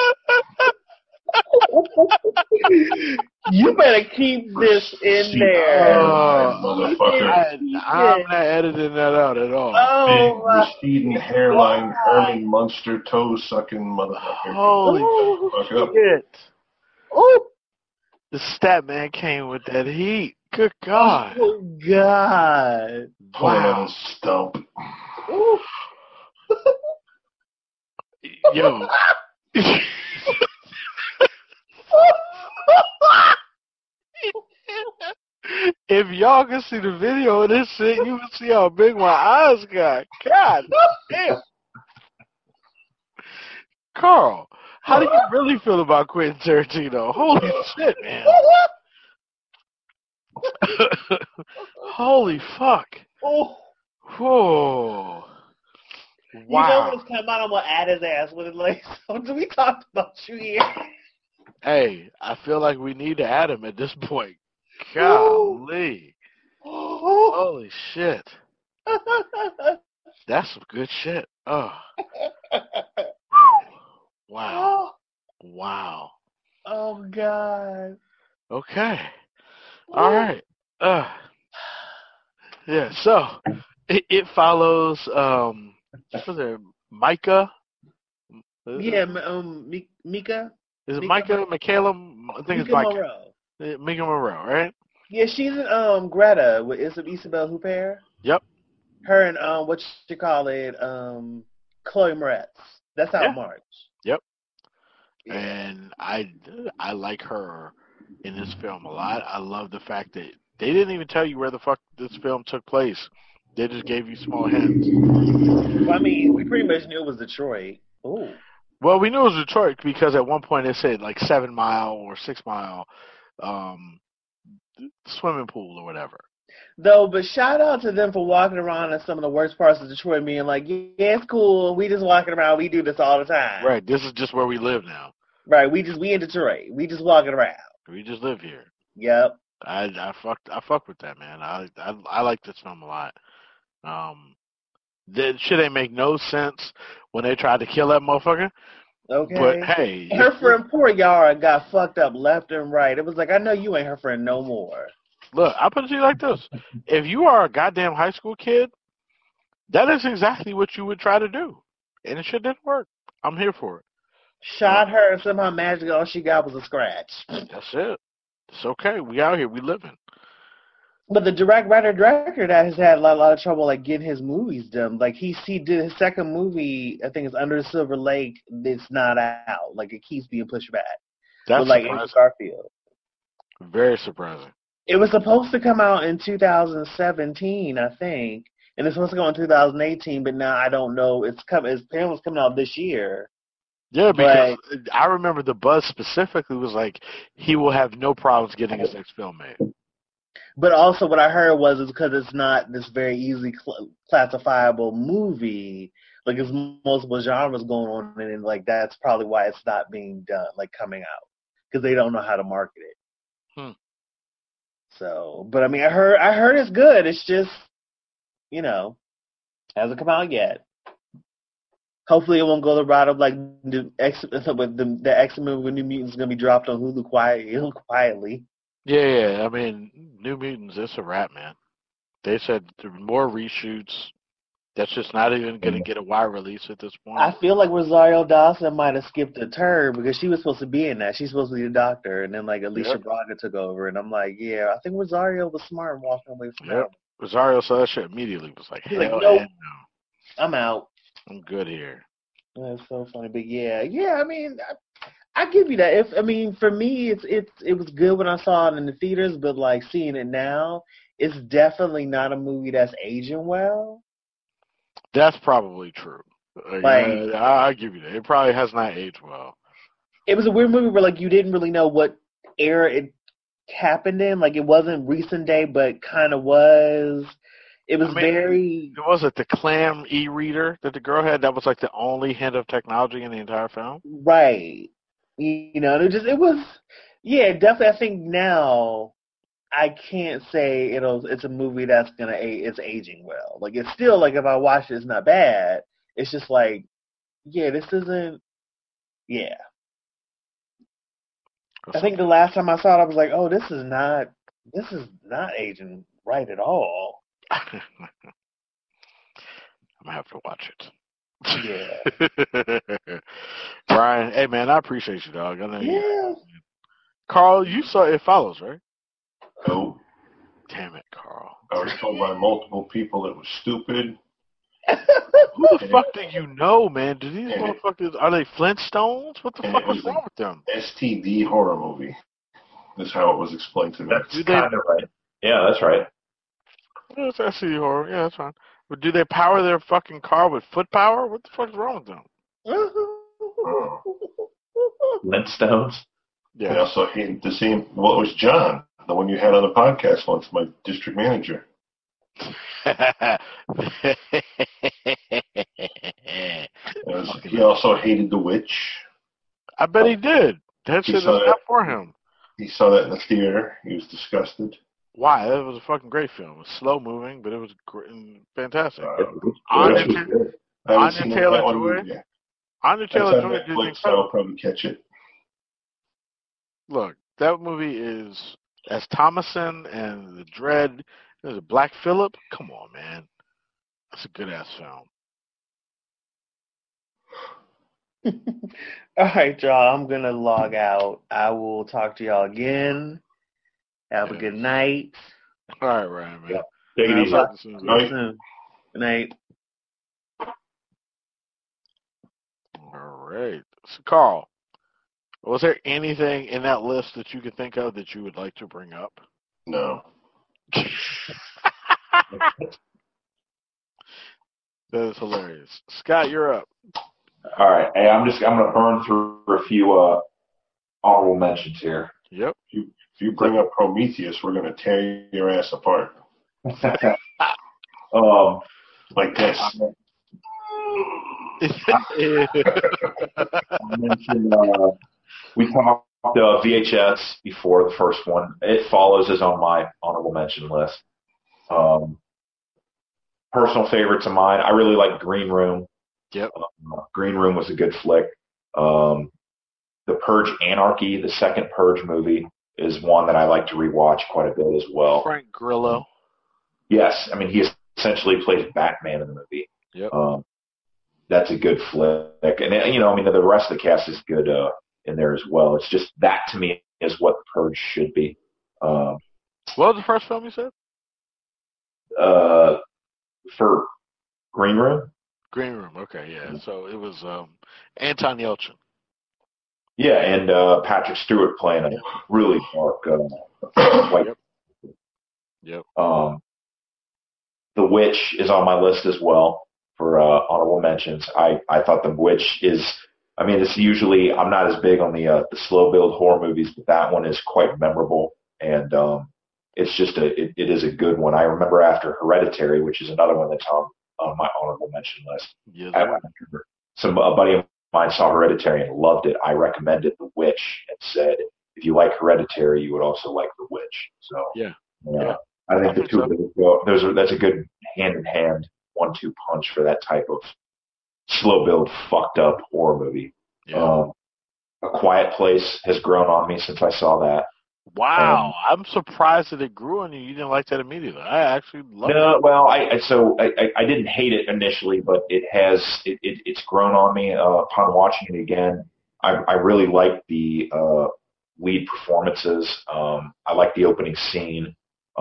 You better keep this in there. Motherfucker. I'm not editing that out at all. Oh, big receding hairline, Herman Munster, toe-sucking motherfucker. Holy shit. Oh. The stat man came with that heat. Good God. Oh, God. Wow. Stump. Yo. If y'all can see the video of this shit, you can see how big my eyes got. God damn. Carl, how do you really feel about Quentin Tarantino? Holy shit, man. Holy fuck. Oh. Whoa. You know Wow. when it's come out, I'm gonna add his ass with it. Like, so do we talk about you here? Hey, I feel like we need to add him at this point. Ooh. Golly. Oh. Holy shit. That's some good shit. Oh. Wow. Wow. Oh God. Okay. All right. Yeah, so it follows what's it, Micah? Yeah, Mika. Is it Mika, Micah? Michaela? I think it's Mika Micah. Monroe. Mika Monroe, right? Yeah, she's in Greta with Isabel Huppert. Yep. Her and what you call it, Chloe Moretz. That's out Yeah. March. Yep. Yeah. And I like her in this film a lot. I love the fact that they didn't even tell you where the fuck this film took place. They just gave you small hints. Well, I mean, we pretty much knew it was Detroit. Ooh. Well, we knew it was Detroit because at one point it said like 7 Mile or 6 Mile swimming pool or whatever. Though, but shout out to them for walking around in some of the worst parts of Detroit, being like, yeah, it's cool. We just walking around. We do this all the time. Right. This is just where we live now. Right. We in Detroit. We just walking around. We just live here. Yep. I fuck with that, man. I like this film a lot. That shit ain't make no sense when they tried to kill that motherfucker. Okay. But hey, her friend poor Yara got fucked up left and right. It was like, I know you ain't her friend no more. Look, I'll put it to you like this: if you are a goddamn high school kid, that is exactly what you would try to do, and it shit didn't work. I'm here for it. Shot her, and somehow magically all she got was a scratch. That's it. It's okay. We out here. We living. But the director that has had a lot of trouble like getting his movies done. Like he did his second movie, I think it's Under the Silver Lake. It's not out. Like it keeps being pushed back. That's with, like surprising. Andrew Garfield. Very surprising. It was supposed to come out in 2017, I think, and it's supposed to go in 2018. But now I don't know. It's apparently it's coming out this year. Yeah, because I remember the buzz specifically was like he will have no problems getting his next film made. But also what I heard was it's because it's not this very easily classifiable movie. Like there's multiple genres going on, and like that's probably why it's not being done, like coming out, because they don't know how to market it. So, but I mean, I heard it's good. It's just, hasn't come out yet. Hopefully, it won't go the route of like the X-Men movie when New Mutants is gonna be dropped on Hulu quietly. Yeah. I mean, New Mutants, it's a wrap, man. They said there were more reshoots. That's just not even going to get a wide release at this point. I feel like Rosario Dawson might have skipped a turn because she was supposed to be in that. She's supposed to be the doctor, and then like Alicia Braga took over, and I'm like, yeah, I think Rosario was smart in walking away from that. Rosario saw that shit immediately. Was like, hell no, I'm out. I'm good here. That's so funny, but yeah. I mean, I give you that. For me, it was good when I saw it in the theaters, but like seeing it now, it's definitely not a movie that's aging well. That's probably true. I give you that. It probably has not aged well. It was a weird movie where like you didn't really know what era it happened in. Like it wasn't recent day, but kind of was. It was Was it the clam e-reader that the girl had? That was like the only hint of technology in the entire film. Right. It was. Yeah, definitely. I think now I can't say it's a movie that's it's aging well. Like it's still like if I watch it, it's not bad. It's just like, yeah, this isn't. Yeah. I think the last time I saw it, I was like, oh, this is not aging right at all. I'm gonna have to watch it. Yeah. Brian, hey man, I appreciate you, dog. I know you. Carl, you saw It Follows, right? No. Damn it, Carl. I was told by multiple people it was stupid. Who the fuck do you know, man? Do these motherfuckers, are they Flintstones? What the fuck is wrong with them? STD horror movie. That's how it was explained to me. That's kind of right. Yeah, that's right. It's STD horror. Yeah, that's fine. But do they power their fucking car with foot power? What the fuck is wrong with them? Flintstones? Yeah. And also, the same, what was John? The one you had on the podcast once, my district manager. He also hated The Witch. I bet he did. That shit is not for him. He saw that in the theater. He was disgusted. Why? That was a fucking great film. It was slow moving, but it was fantastic. Anya Taylor-Joy. Anya Taylor-Joy did incredible. I'll probably catch it. Look, that movie is as Thomason and The Dread. There's a Black Phillip. Come on, man. That's a good ass film. All right, y'all. I'm gonna log out. I will talk to y'all again. Have a good night. All right, Ryan, man. Yeah. Take it easy. Good night. All right. So, Carl, was there anything in that list that you could think of that you would like to bring up? No. That is hilarious. Scott, you're up. All right. Hey, I'm going to burn through a few honorable mentions here. Yep. If you bring up Prometheus, we're going to tear your ass apart. Like this. I mentioned, we talked VHS before, the first one. It Follows is on my honorable mention list. Personal favorites of mine, I really like Green Room. Yep. Green Room was a good flick. The Purge Anarchy, the second Purge movie, is one that I like to rewatch quite a bit as well. Frank Grillo. Yes. I mean, he essentially plays Batman in the movie. Yep. That's a good flick. And, the rest of the cast is good in there as well. It's just that, to me, is what The Purge should be. What was the first film you said? For Green Room? Green Room, okay, yeah. So it was Anton Yelchin. Yeah, and Patrick Stewart playing a really dark white. Yep. The Witch is on my list as well for honorable mentions. I thought The Witch is, it's usually, I'm not as big on the slow build horror movies, but that one is quite memorable, and it's just it is a good one. I remember after Hereditary, which is another one that's on my honorable mention list. Yes, a buddy of mine saw Hereditary and loved it. I recommended The Witch and said, if you like Hereditary, you would also like The Witch. So yeah. I think the two of them go. That's a good hand-in-hand 1-2 punch for that type of slow build, fucked up horror movie. Yeah. A Quiet Place has grown on me since I saw that. Wow, I'm surprised that it grew on you. You didn't like that immediately. I actually loved it. No, well, I didn't hate it initially, but it's grown on me upon watching it again. I really like the lead performances. I like the opening scene.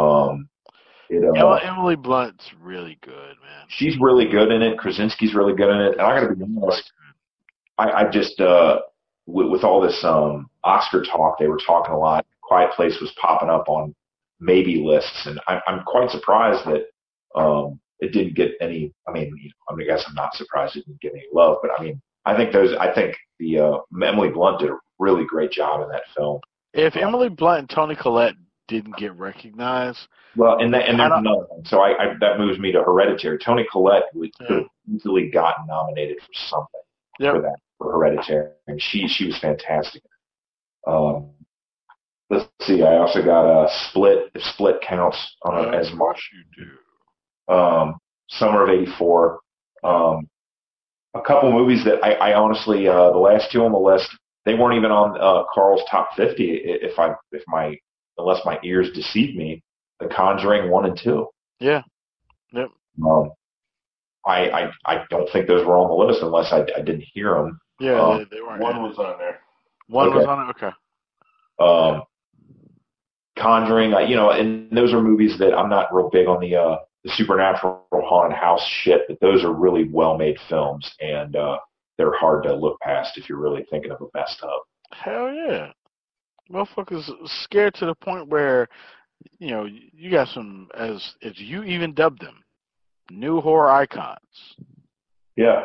Emily Blunt's really good, man. She's really good in it. Krasinski's really good in it. And I got to be honest, I just with all this Oscar talk, they were talking a lot. Quiet Place was popping up on maybe lists, and I'm quite surprised that it didn't get any. I guess I'm not surprised it didn't get any love, but I think the Emily Blunt did a really great job in that film. If Emily Blunt and Toni Collette didn't get recognized, well, and there's another one. So that moves me to Hereditary. Toni Collette could have easily gotten nominated for something for Hereditary, and she was fantastic. Let's see. I also got Split. If Split counts as much, you do. Summer of '84. A couple movies that I honestly, the last two on the list, they weren't even on Carl's top 50. Unless my ears deceive me, The Conjuring 1 and 2. Yeah. Yep. I don't think those were on the list unless I didn't hear them. Yeah, they weren't. One was on there. One was on it. Okay. Conjuring, and those are movies that I'm not real big on the supernatural haunted house shit, but those are really well-made films, and they're hard to look past if you're really thinking of a messed up. Hell yeah. Motherfuckers scared to the point where, you got some, as you even dubbed them, new horror icons. Yeah.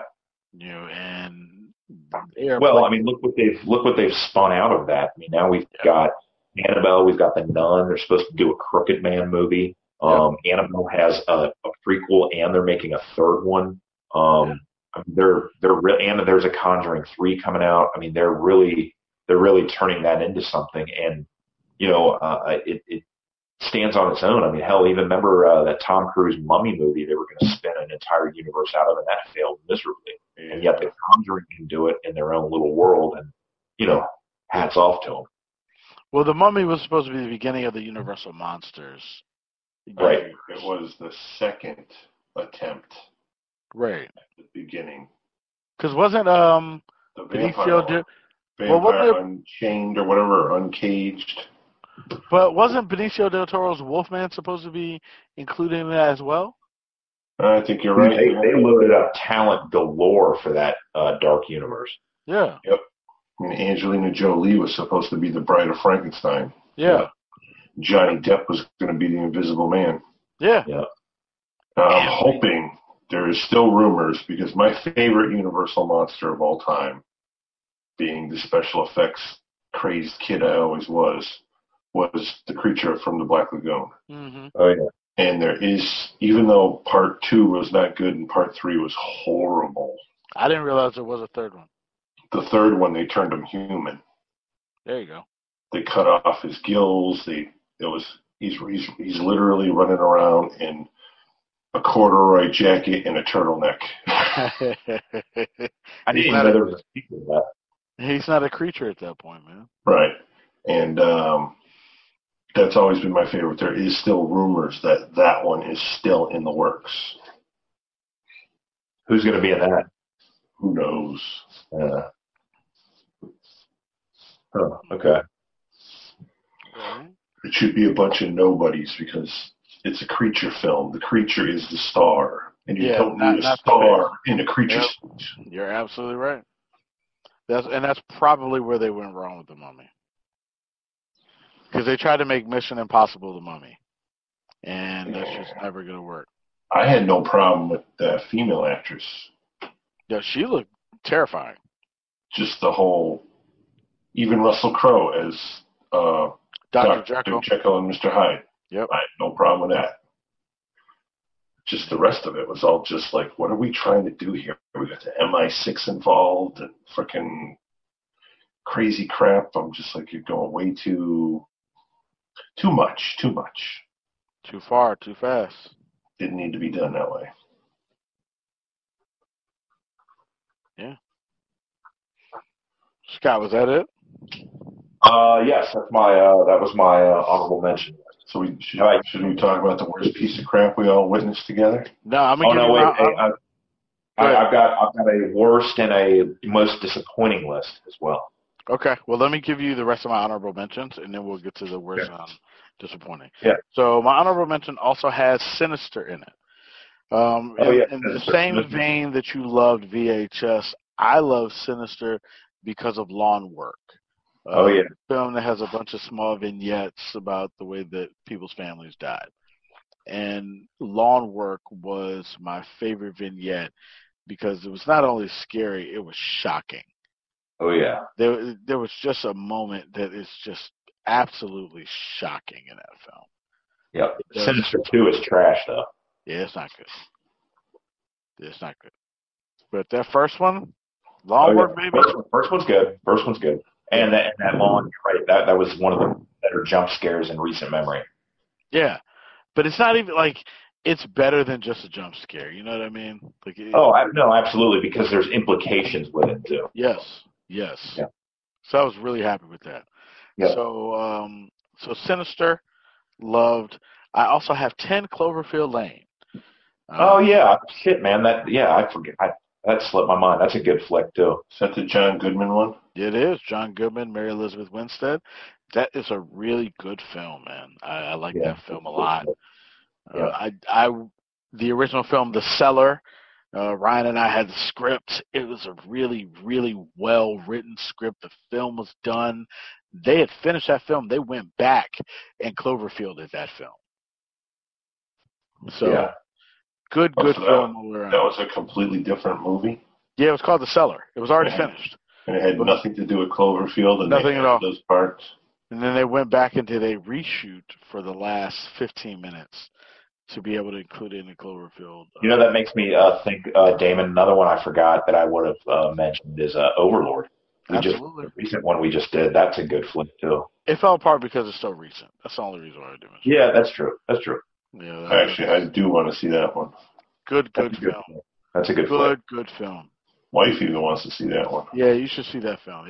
And they are look what they've spun out of that. Now we've got Annabelle, we've got The Nun. They're supposed to do a Crooked Man movie. Annabelle has a prequel, and they're making a third one. I mean, and there's a Conjuring 3 coming out. I mean, they're really turning that into something, and it stands on its own. I mean, hell, even remember that Tom Cruise Mummy movie? They were going to spin an entire universe out of, and that failed miserably. Yeah. And yet, The Conjuring can do it in their own little world, and hats off to them. Well, the Mummy was supposed to be the beginning of the Universal Monsters. Right. It was the second attempt. Right. At the beginning. Because wasn't the Vampire Unchained or whatever, Uncaged. But wasn't Benicio del Toro's Wolfman supposed to be included in that as well? I think you're right. They loaded up talent galore for that dark universe. Yeah. Yep. I mean, Angelina Jolie was supposed to be the Bride of Frankenstein. Yeah. Johnny Depp was going to be the Invisible Man. Yeah. I'm hoping there is still rumors, because my favorite Universal monster of all time, being the special effects crazed kid I always was the creature from the Black Lagoon. Mm-hmm. Oh, yeah. And there is, even though part 2 was not good and part 3 was horrible. I didn't realize there was a third one. The third one, they turned him human. There you go. They cut off his gills. He's literally running around in a corduroy jacket and a turtleneck. I didn't know there was a sequel to that. He's not a creature at that point, man. Right. And that's always been my favorite. There is still rumors that one is still in the works. Who's going to be in that? Who knows? Okay. It should be a bunch of nobodies, because it's a creature film. The creature is the star. And you don't need a star in a creature suit. You're absolutely right. That's probably where they went wrong with The Mummy. Because they tried to make Mission Impossible The Mummy. And that's just never going to work. I had no problem with the female actress. Yeah, she looked terrifying. Just the whole, even Russell Crowe as Dr. Jekyll and Mr. Hyde. Yep. I had no problem with that. Just the rest of it was all just like, what are we trying to do here? We got the MI6 involved and freaking crazy crap. I'm just like, you're going way too much. Too far, too fast. Didn't need to be done that way. Yeah. Scott, was that it? Yes, that was my honorable mention. So should we talk about the worst piece of crap we all witnessed together? No, I'm gonna give you I've got a worst and a most disappointing list as well. Okay, well, let me give you the rest of my honorable mentions, and then we'll get to the worst disappointing. Yeah. So my honorable mention also has Sinister in it. In the same vein that you loved VHS, I love Sinister because of Lawn Work. A film that has a bunch of small vignettes about the way that people's families died. And Lawn Work was my favorite vignette because it was not only scary, it was shocking. Oh, yeah. There was just a moment that is just absolutely shocking in that film. Yep. Sinister 2 is trash, though. Yeah, it's not good. It's not good. But that first one, Lawn Work, baby. First one's good. And that lawn, right? That was one of the better jump scares in recent memory. Yeah, but it's not even like it's better than just a jump scare. You know what I mean? Like, no, absolutely, because there's implications with it too. Yes. Yeah. So I was really happy with that. Yeah. So Sinister, loved. I also have 10 Cloverfield Lane. Shit, man. I forget. That slipped my mind. That's a good flick too. Is that the John Goodman one? It is. John Goodman, Mary Elizabeth Winstead. That is a really good film, man. I like that film a lot. The original film, The Cellar, Ryan and I had the script. It was a really, really well-written script. The film was done. They had finished that film. They went back and Cloverfielded that film. So, good film all around. That was a completely different movie? Yeah, it was called The Cellar. It was already finished. And it had nothing to do with Cloverfield and nothing at all. Those parts? And then they went back and did a reshoot for the last 15 minutes to be able to include it in the Cloverfield. You know, that makes me think, Damon, another one I forgot that I would have mentioned is Overlord. Absolutely. The recent one we just did, that's a good flick, too. It fell apart because it's so recent. That's the only reason why I did mention it. Yeah, that's true. That's true. Yeah, Actually, I do want to see that one. Good film. That's a good flick. Good film. Wife even wants to see that one. Yeah, you should see that film.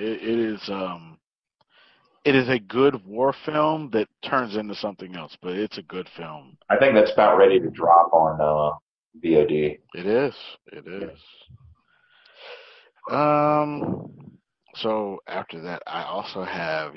It is a good war film that turns into something else, but it's a good film. I think that's about ready to drop on VOD. It is. It is. So after that, I also have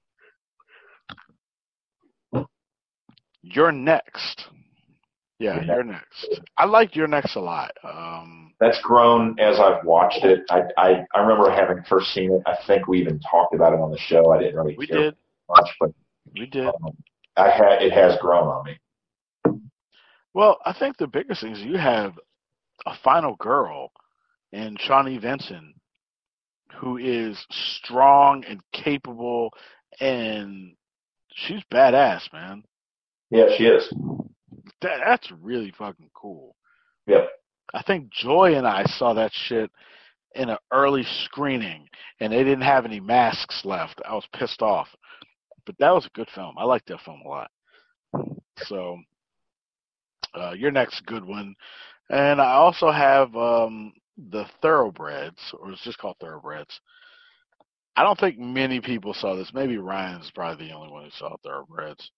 You're Next. Yeah, You're Next. I liked You're Next a lot. That's grown as I've watched it. I remember having first seen it. I think we even talked about it on the show. I didn't really care much, but we did. It has grown on me. Well, I think the biggest thing is you have a final girl in Shawnee Vinson who is strong and capable, and she's badass, man. Yeah, she is. That's really fucking cool. Yep. I think Joy and I saw that shit in an early screening, and they didn't have any masks left. I was pissed off. But that was a good film. I liked that film a lot. So, Your Next good one. And I also have the Thoroughbreds, or it's just called Thoroughbreds. I don't think many people saw this. Maybe Ryan's probably the only one who saw Thoroughbreds.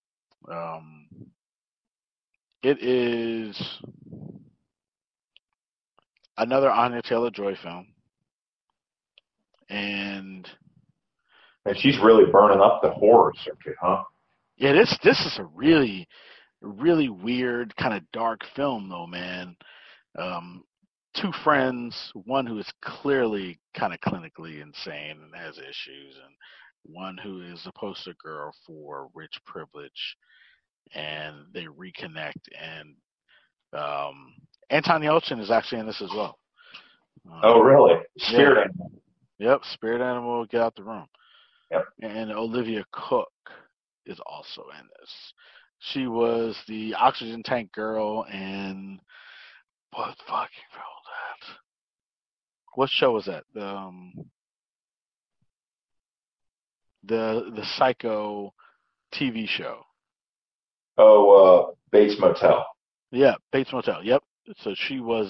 It is another Anya Taylor-Joy film. And she's really burning up the horror circuit, huh? Yeah, this is a really, really weird, kind of dark film, though, man. Two friends, one who is clearly kind of clinically insane and has issues, and one who is a poster girl for rich privilege, and they reconnect. And Anton Yelchin is actually in this as well. Oh, really? Spirit Animal. Yep, Spirit Animal, Get Out the Room. Yep. And Olivia Cook is also in this. She was the oxygen tank girl in what fucking film was that? What show was that? The Psycho TV show. Oh, Bates Motel. Yeah, Bates Motel. Yep. So she was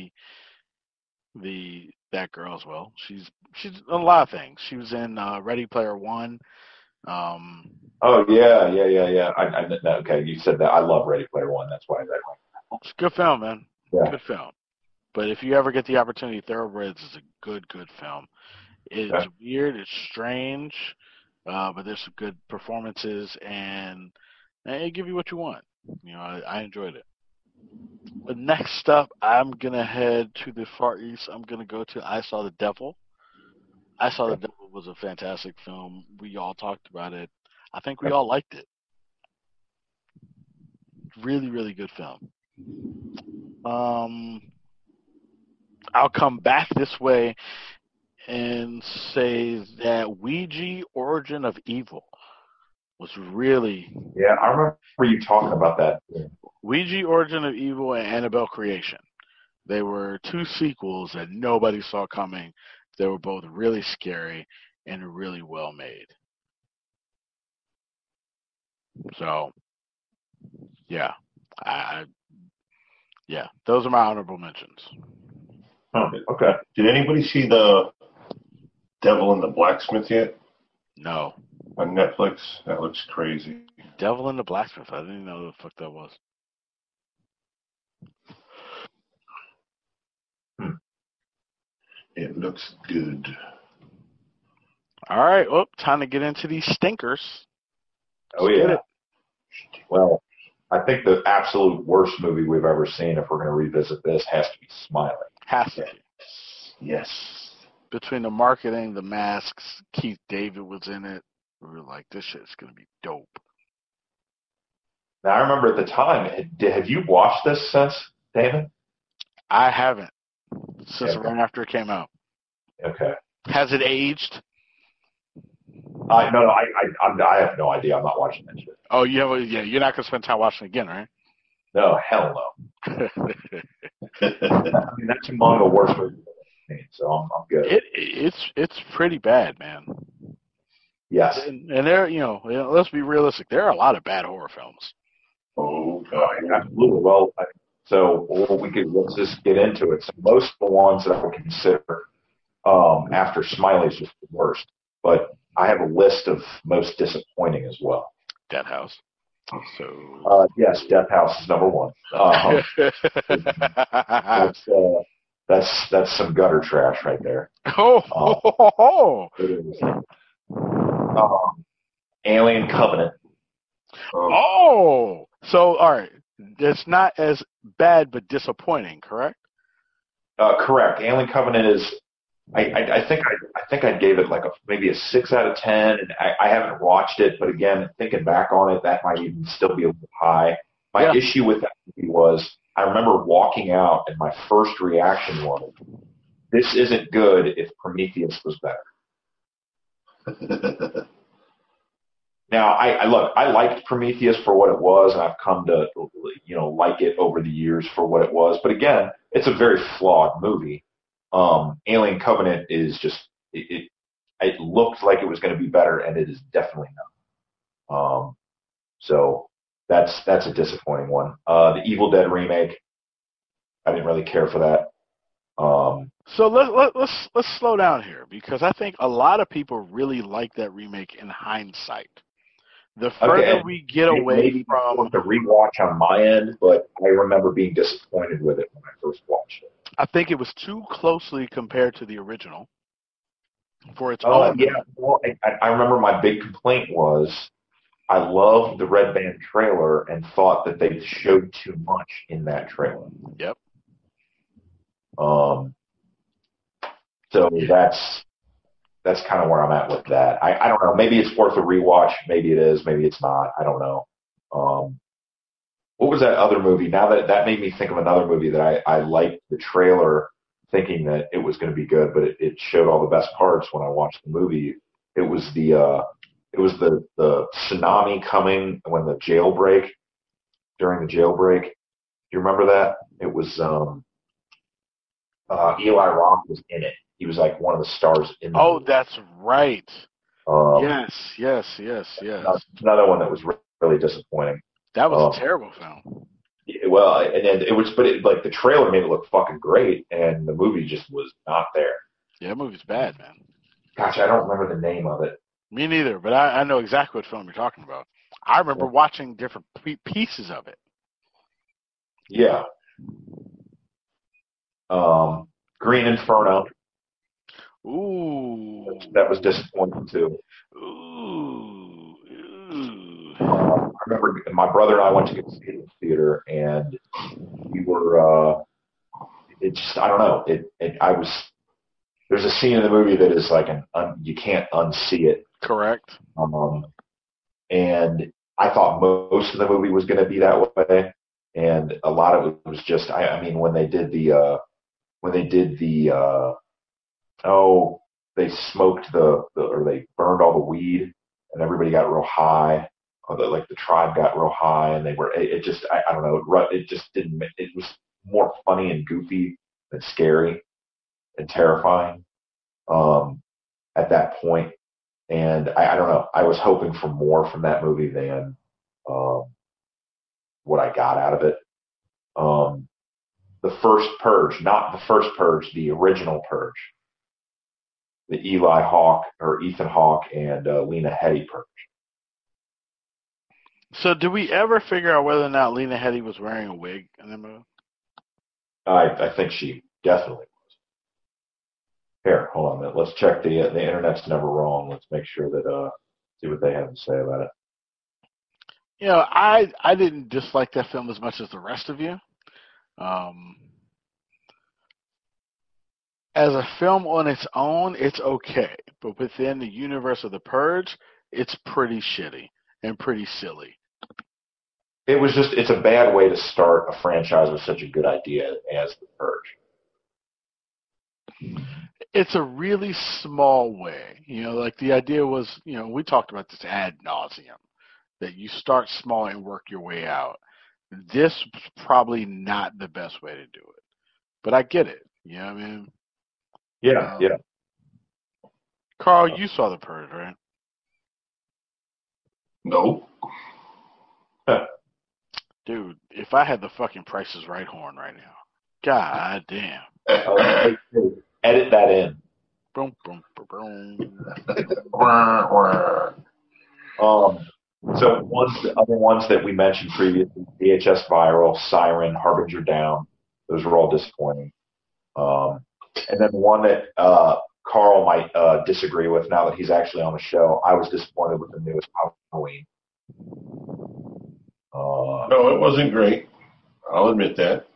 that girl as well. She's a lot of things. She was in Ready Player One. Oh yeah. Okay, you said that. I love Ready Player One. That's why I read one. It's a good film, man. Yeah. Good film. But if you ever get the opportunity, Thoroughbreds is a good film. It's weird. It's strange. But there's some good performances, and it give you what you want. You know, I enjoyed it. But next up, I'm gonna head to the Far East. I'm gonna go to I Saw the Devil. I Saw the Devil was a fantastic film. We all talked about it. I think we all liked it. Really, really good film. I'll come back this way and say that Ouija Origin of Evil was really... Yeah, I remember you talking about that. Ouija Origin of Evil and Annabelle Creation. They were two sequels that nobody saw coming. They were both really scary and really well made. So, yeah. Those are my honorable mentions. Oh, okay. Did anybody see the Devil in the Blacksmith yet? No. On Netflix? That looks crazy. Devil in the Blacksmith. I didn't even know what the fuck that was. It looks good. All right. Well, time to get into these stinkers. Oh, yeah. Well, I think the absolute worst movie we've ever seen, if we're going to revisit this, has to be Smiling. Has to be. Yes. Between the marketing, the masks, Keith David was in it. We were like, this shit's going to be dope. Now, I remember at the time, have you watched this since, Damon? I haven't. Since right after it came out. Okay. Has it aged? I have no idea. I'm not watching that shit. Oh, yeah, you're not gonna spend time watching it again, right? No, hell no. I mean, that's among the worst movies I've ever seen, so I'm good. It's pretty bad, man. Yes. And there, let's be realistic. There are a lot of bad horror films. Oh Oh, God. absolutely. Well, let's just get into it. So most of the ones that I would consider after Smiley's was the worst, but I have a list of most disappointing as well. Dead House. So yes, Death House is number one. That's some gutter trash right there. oh, It is. Alien Covenant. Oh, so all right. It's not as bad, but disappointing, correct? Correct. Alien Covenant is. I think I gave it like maybe a 6 out of 10, and I haven't watched it, but again, thinking back on it, that might even still be a little high. My issue with that movie was I remember walking out, and my first reaction was, "This isn't good. If Prometheus was better." Now, I liked Prometheus for what it was, and I've come to like it over the years for what it was. But again, it's a very flawed movie. Alien Covenant is just it looked like it was going to be better, and it is definitely not. So that's a disappointing one. The Evil Dead remake, I didn't really care for that. So let's slow down here, because I think a lot of people really like that remake in hindsight. The further we get away from the rewatch on my end, but I remember being disappointed with it when I first watched it. I think it was too closely compared to the original for its own. Yeah, well, I remember my big complaint was I loved the Red Band trailer and thought that they showed too much in that trailer. Yep. So that's kind of where I'm at with that. I don't know. Maybe it's worth a rewatch. Maybe it is. Maybe it's not. I don't know. What was that other movie? Now that made me think of another movie that I liked the trailer, thinking that it was going to be good, but it showed all the best parts when I watched the movie. It was the tsunami coming when the jailbreak, during the jailbreak. Do you remember that? It was Eli Roth was in it. He was like one of the stars in the movie. That's right. Yes. Another one that was really disappointing. That was a terrible film. Well, and it was, but like the trailer made it look fucking great, and the movie just was not there. Yeah, that movie's bad, man. Gosh, I don't remember the name of it. Me neither, but I know exactly what film you're talking about. I remember watching different pieces of it. Yeah. Green Inferno. Ooh. That was disappointing too. Ooh. I remember my brother and I went to go see it in the theater, and we were. It just, I don't know. There's a scene in the movie that is like you can't unsee it. Correct. And I thought most of the movie was going to be that way, and a lot of it was just. I mean, when they did the they smoked or they burned all the weed, and everybody got real high. Or the tribe got real high, and they were. It just, I don't know. It just didn't. It was more funny and goofy than scary and terrifying at that point. And I don't know. I was hoping for more from that movie than what I got out of it. The first Purge, not the first Purge, the original Purge. The Ethan Hawke and Lena Headey Purge. So, did we ever figure out whether or not Lena Headey was wearing a wig in the movie? I think she definitely was. Here, hold on a minute. Let's check the internet's never wrong. Let's make sure that see what they have to say about it. I didn't dislike that film as much as the rest of you. As a film on its own, it's okay, but within the universe of The Purge, it's pretty shitty and pretty silly. It's a bad way to start a franchise with such a good idea as The Purge. It's a really small way. Like the idea was, we talked about this ad nauseum, that you start small and work your way out. This was probably not the best way to do it. But I get it. You know what I mean? Yeah, yeah. Carl, you saw The Purge, right? No. Dude, if I had the fucking Price is Right horn right now, god damn. Hey, edit that in. Boom, boom, boom, boom. So the other ones that we mentioned previously, VHS Viral, Siren, Harbinger Down, those were all disappointing. And then one that Carl might disagree with now that he's actually on the show, I was disappointed with the newest Halloween. No, it wasn't great. I'll admit that.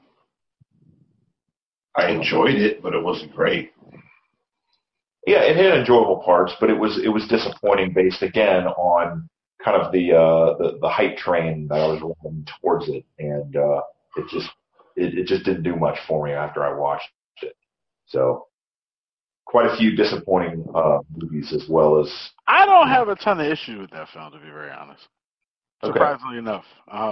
I enjoyed it, but it wasn't great. Yeah, it had enjoyable parts, but it was disappointing based again on kind of the hype train that I was running towards it, and it just didn't do much for me after I watched it. So quite a few disappointing movies as well as. I don't have a ton of issues with that film, to be very honest. Okay. Surprisingly enough,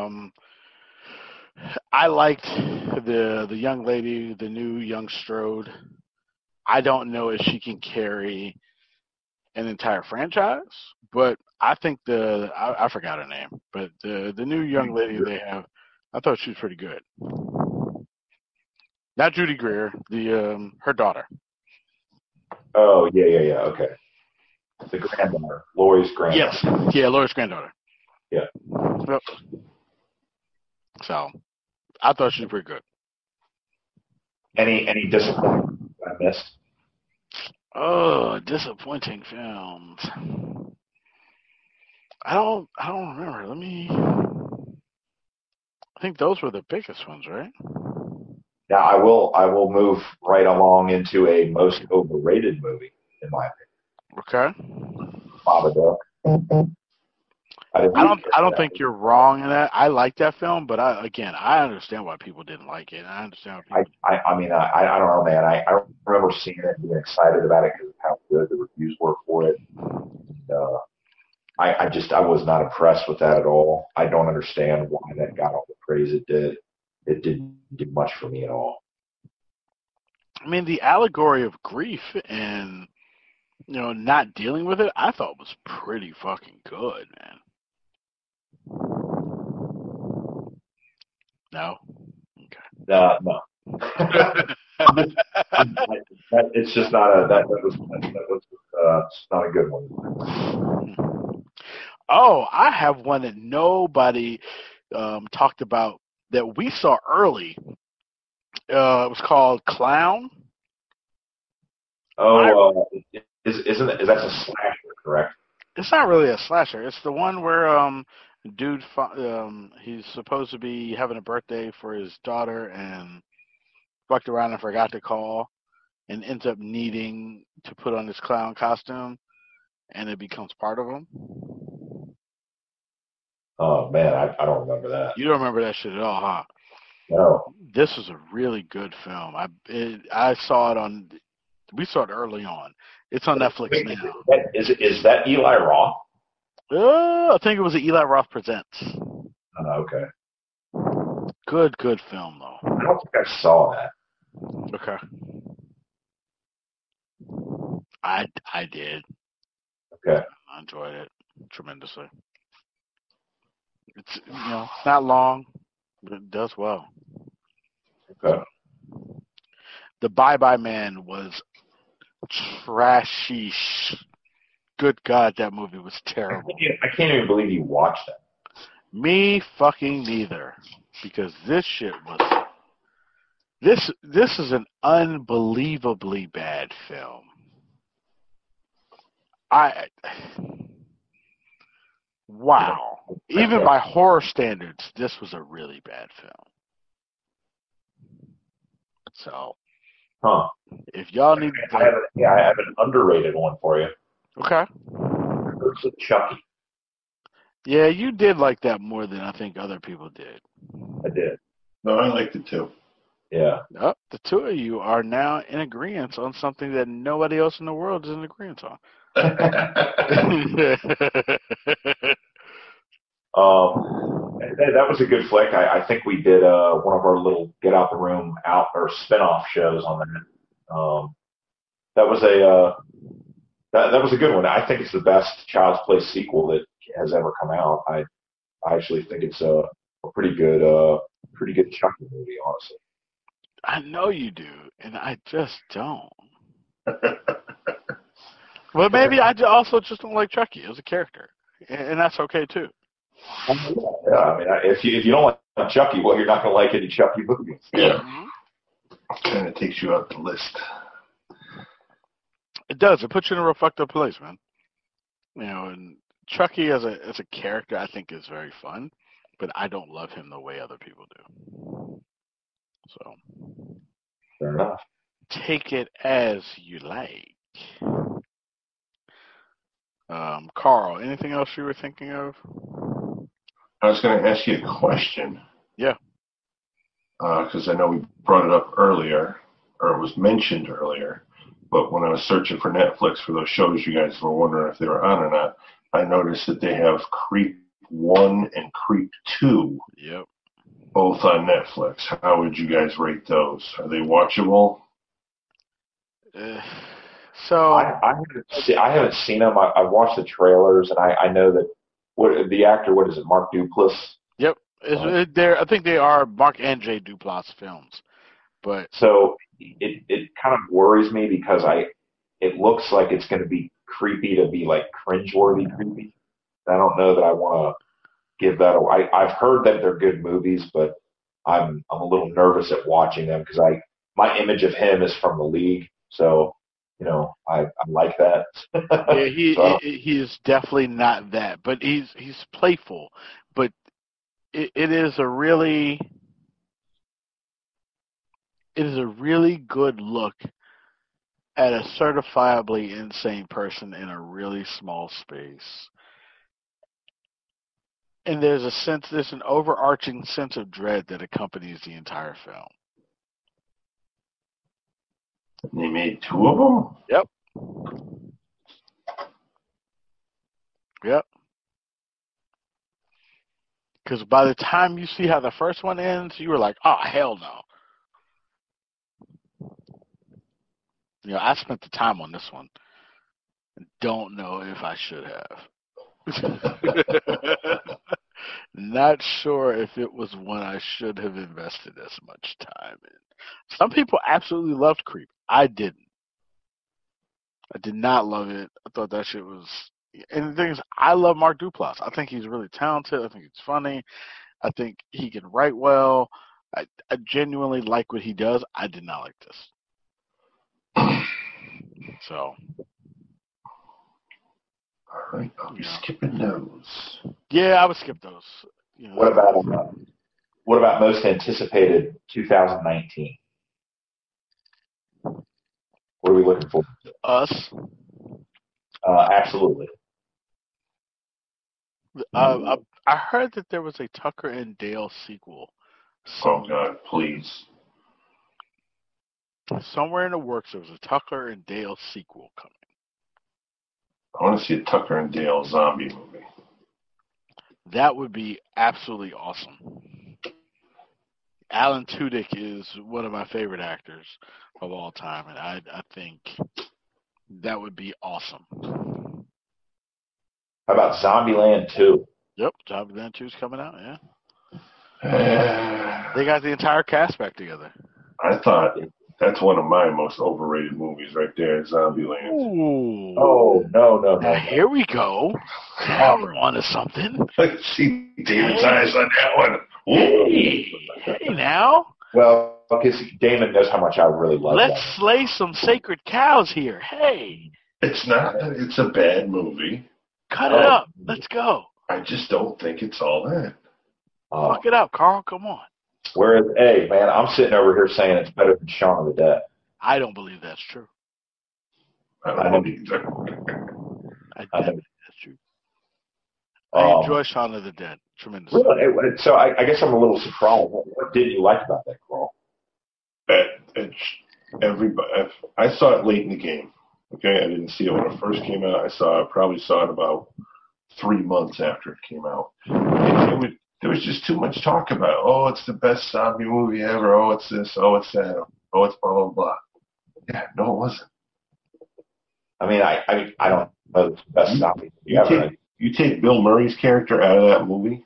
I liked the young lady, the new young Strode. I don't know if she can carry an entire franchise, but I think I forgot her name, but the new young lady they have, I thought she was pretty good. Not Judy Greer, her daughter. Oh yeah. Okay. The granddaughter, Laurie's granddaughter. Yes, yeah, Laurie's granddaughter. Yeah. Yep. So, I thought she was pretty good. Any disappointment I missed? Oh, disappointing films. I don't remember. I think those were the biggest ones, right? Now I will move right along into a most overrated movie in my opinion. Okay. Babadook. I don't think you're wrong in that. I like that film, but I understand why people didn't like it. I understand why people. I mean, I don't know, man. I remember seeing it and being excited about it because of how good the reviews were for it. And, I was not impressed with that at all. I don't understand why that got all the praise it did. It didn't do much for me at all. I mean, the allegory of grief and not dealing with it, I thought was pretty fucking good, man. No. Okay. No. It's just not that was not a good one. Oh, I have one that nobody talked about that we saw early. It was called Clown. Oh, is that's a slasher, correct? It's not really a slasher. It's the one where dude he's supposed to be having a birthday for his daughter and fucked around and forgot to call and ends up needing to put on this clown costume and it becomes part of him. Oh man, I don't remember that. You don't remember that shit at all, huh? No. This was a really good film. I saw it we saw it early on. It's on Netflix now. Is that Eli Roth? I think it was Eli Roth Presents. Okay. Good film though. I don't think I saw that. Okay. I did. Okay. I enjoyed it tremendously. It's not long, but it does well. Okay. The Bye Bye Man was trashy. Good God, that movie was terrible. I can't even believe you watched that. Me fucking neither. Because this shit was. This is an unbelievably bad film. Wow. Even by horror standards, this was a really bad film. So, if y'all need, I have an underrated one for you. Okay. Curse of Chucky. Yeah, you did like that more than I think other people did. I did. No, I liked it too. Yeah. Oh, the two of you are now in agreement on something that nobody else in the world is in agreement on. That was a good flick. I think we did one of our little Get Out the Room out or spin-off shows on that. That was that was a good one. I think it's the best Child's Play sequel that has ever come out. I actually think it's a pretty good Chucky movie, honestly. I know you do, and I just don't. Well, maybe I also just don't like Chucky as a character, and that's okay too. Yeah, I mean, if you don't like Chucky, well, you're not going to like any Chucky movies. Yeah. Mm-hmm. Kind of takes you out the list. It does. It puts you in a real fucked up place, man. And Chucky as a character, I think is very fun, but I don't love him the way other people do. So, Fair enough. take it as you like. Carl, anything else you were thinking of? I was going to ask you a question. Yeah. Because I know we brought it up earlier, or it was mentioned earlier, but when I was searching for Netflix for those shows you guys were wondering if they were on or not, I noticed that they have Creep 1 and Creep 2 Yep. both on Netflix. How would you guys rate those? Are they watchable? So I haven't seen them. I've watched the trailers, and I know that the actor, what is it, Mark Duplass? Yep. I think they are Mark and Jay Duplass films. But so it kind of worries me because it looks like it's going to be creepy to be like cringeworthy creepy. I don't know that I want to give that away. I've heard that they're good movies, but I'm a little nervous at watching them because my image of him is from The League, so I like that. yeah, he is definitely not that. But he's playful. But it is a really good look at a certifiably insane person in a really small space. And there's an overarching sense of dread that accompanies the entire film. They made 2 of them? Yep. Yep. Because by the time you see how the first one ends, you were like, oh, hell no. I spent the time on this one and don't know if I should have. Not sure if it was one I should have invested as much time in. Some people absolutely loved Creep. I didn't. I did not love it. I thought that shit was... And the thing is, I love Mark Duplass. I think he's really talented. I think he's funny. I think he can write well. I genuinely like what he does. I did not like this. So... All right, I'll be skipping those. Yeah, I would skip those. What about most anticipated 2019? What are we looking for? Us. Absolutely. I heard that there was a Tucker and Dale sequel. Oh God, please. Somewhere in the works, there was a Tucker and Dale sequel coming. I want to see a Tucker and Dale zombie movie. That would be absolutely awesome. Alan Tudyk is one of my favorite actors of all time, and I think that would be awesome. How about Zombieland 2? Yep, Zombieland 2 is coming out, yeah. They got the entire cast back together. I thought that's one of my most overrated movies right there, Zombieland. Ooh. Oh, no. Here we go. Now we're on to something. I see Damon's eyes on that one. Hey now. Well, because Damon knows how much I really love Let's that. slay some sacred cows here. Hey. It's not that it's a bad movie. Cut it up. Let's go. I just don't think it's all that. Fuck it up, Carl. Come on. Whereas, hey, man, I'm sitting over here saying it's better than Shaun of the Dead. I don't believe that's true. I don't know either. I don't believe that's true. I enjoy Shaun of the Dead tremendously. Really? So I guess I'm a little surprised. What did you like about that, Carl? much everybody. I saw it late in the game. Okay, I didn't see it when it first came out. Probably saw it about 3 months after it came out. There was just too much talk about it. Oh, it's the best zombie movie ever. Oh, it's this. Oh, it's that. Oh, it's blah blah blah. Yeah, no, it wasn't. I mean, I don't know it's the best zombie movie ever. You take Bill Murray's character out of that movie,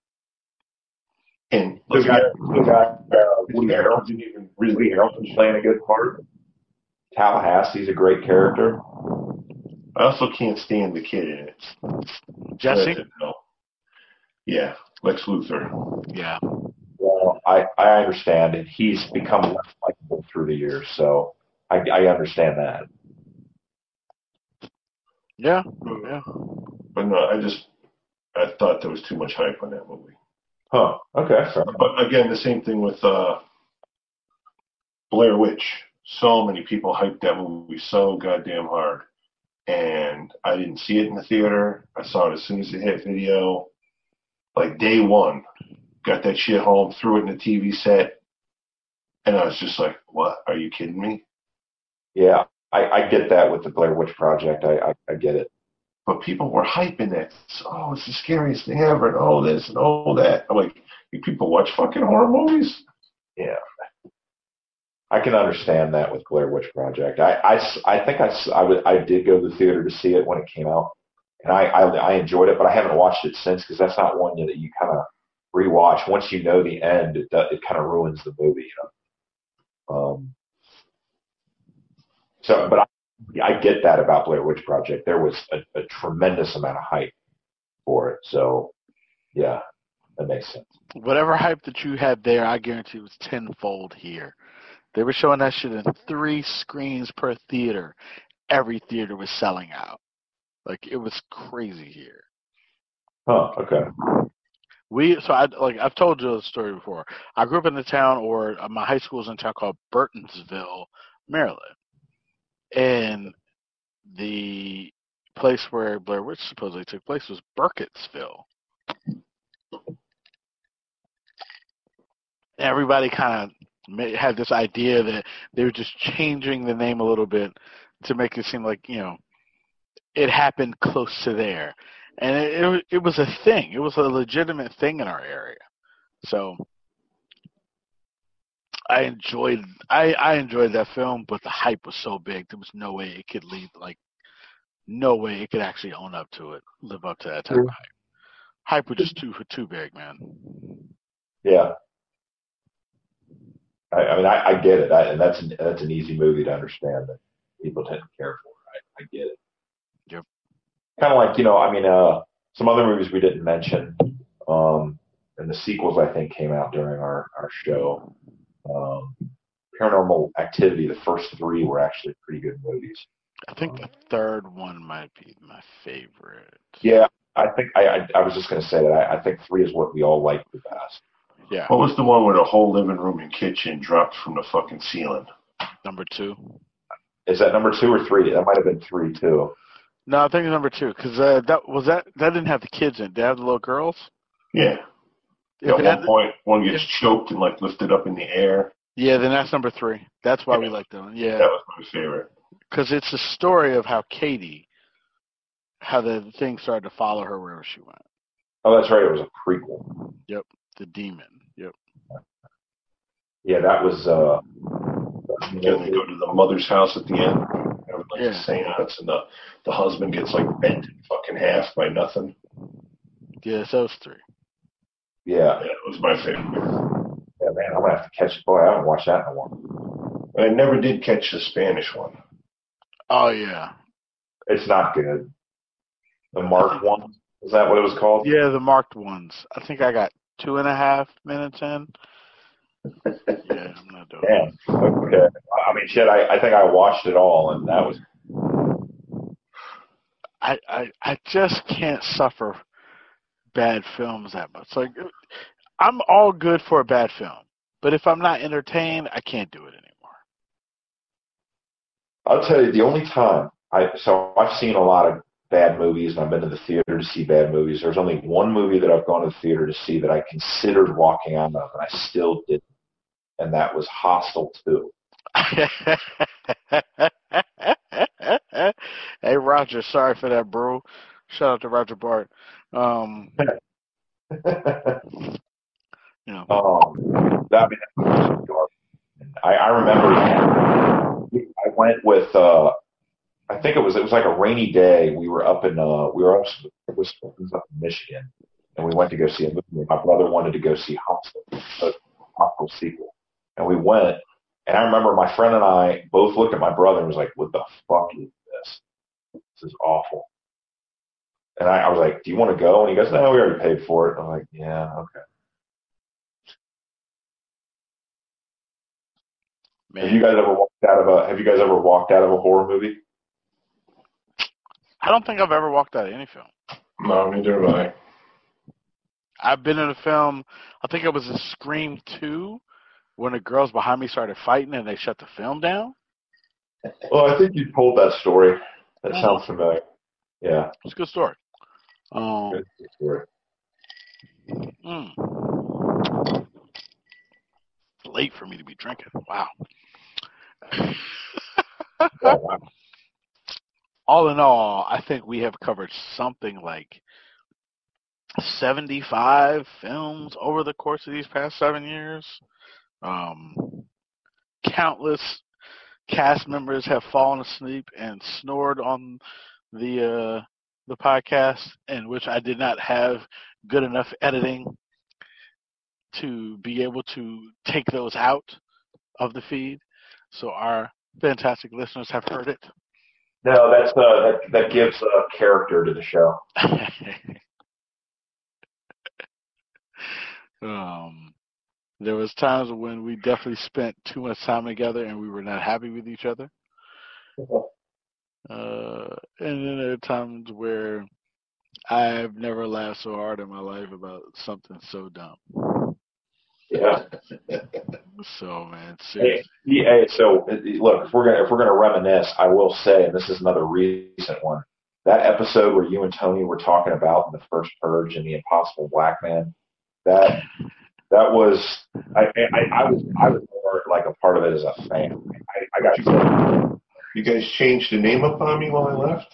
and Woody Harrelson didn't even really playing a good part. Tallahassee's a great character. I also can't stand the kid in it. Jesse? No. Yeah, Lex Luthor. Yeah. Well, I understand, and he's become less likable through the years, so I understand that. Yeah. But no, I thought there was too much hype on that movie. Huh. Okay. Sorry. But again, the same thing with Blair Witch. So many people hyped that movie so goddamn hard. And I didn't see it in the theater. I saw it as soon as it hit video. Like day one. Got that shit home, threw it in the TV set. And I was just like, what? Are you kidding me? Yeah. I get that with the Blair Witch Project. I get it. But people were hyping it. Oh, it's the scariest thing ever, and all this and all that. I'm like, you people watch fucking horror movies? Yeah. I can understand that with Blair Witch Project. I think I did go to the theater to see it when it came out, and I enjoyed it, but I haven't watched it since because that's not one that you kind of rewatch. Once you know the end, it kind of ruins the movie. You know? But I get that about Blair Witch Project. There was a tremendous amount of hype for it. So, yeah, that makes sense. Whatever hype that you had there, I guarantee it was tenfold here. They were showing that shit in 3 screens per theater. Every theater was selling out. Like, it was crazy here. Huh, okay. I've told you the story before. I grew up in the town, or my high school was in a town called Burtonsville, Maryland. And the place where Blair Witch supposedly took place was Burkittsville. Everybody kind of had this idea that they were just changing the name a little bit to make it seem like, it happened close to there. And it was a thing. It was a legitimate thing in our area. So I enjoyed that film, but the hype was so big. There was no way it could no way it could actually live up to that type of hype. Hype was just too big, man. Yeah. I mean, I get it. And that's an easy movie to understand that people tend to care for. I get it. Yep. Kind of like, some other movies we didn't mention, and the sequels I think came out during our show. Paranormal Activity, the first 3 were actually pretty good movies. I think the third one might be my favorite. Yeah, I think I was just going to say that. I think 3 is what we all like the best. Yeah. What was the one where the whole living room and kitchen dropped from the fucking ceiling? Number 2. Is that number 2 or 3? That might have been 3 too. No, I think it's number 2 because that didn't have the kids in it. Did it have the little girls? Yeah. At one point, one gets choked and lifted up in the air. Yeah, then that's number 3. That's why we like that one. Yeah. That was my favorite. Because it's a story of how the thing started to follow her wherever she went. Oh, that's right. It was a prequel. Yep. The demon. Yep. Yeah, that was. Then they go to the mother's house at the end. A seance, and the husband gets bent in fucking half by nothing. Yes, those 3. Yeah. It was my favorite. Yeah, man, I'm gonna have to catch it. Boy, I haven't watched that in a while. I never did catch the Spanish one. Oh yeah. It's not good. The marked one? Is that what it was called? Yeah, the marked ones. I think I got 2.5 minutes in. Yeah, I'm not doing it. Damn. Okay. I mean, shit, I think I watched it all, and that was... I just can't suffer bad films that much. I'm all good for a bad film, but if I'm not entertained, I can't do it anymore. I'll tell you, the only time I've seen a lot of bad movies, and I've been to the theater to see bad movies. There's only one movie that I've gone to the theater to see that I considered walking out of, and I still didn't, and that was Hostel 2. Hey Roger, sorry for that, bro. Shout out to Roger Bart. Um, you know, That, I mean, that movie was garbage. I remember I went with I think it was like a rainy day. We were up in it was up in Michigan, and we went to go see a movie. My brother wanted to go see Hostel, the Hostel sequel, and we went. And I remember my friend and I both looked at my brother and was like, "What the fuck is this? This is awful." And I was like, "Do you want to go?" And he goes, "No, we already paid for it." And I'm like, "Yeah, okay." Have you man, guys ever walked out of a horror movie? I don't think I've ever walked out of any film. No, neither have I. I've been in a film. I think it was in Scream 2 when the girls behind me started fighting and they shut the film down. Well, I think you told that story. That Mm-hmm. sounds familiar. Yeah, It's a good story. good story. It's late for me to be drinking. Wow. Oh, wow. All in all, I think we have covered something like 75 films over the course of these past 7 years. Countless cast members have fallen asleep and snored on the podcast, in which I did not have good enough editing to be able to take those out of the feed. So our fantastic listeners have heard it. No, that gives character to the show. um, there was times when we definitely spent too much time together and we were not happy with each other. And then there are times where I've never laughed so hard in my life about something so dumb. Yeah. So man, Hey, seriously. hey, so look, if we're gonna reminisce, I will say, and this is another recent one. That episode where you and Tony were talking about the first Purge and the Impossible Black Man, that that was I was more like a part of it as a fan. I got to You guys changed the name up on me while I left?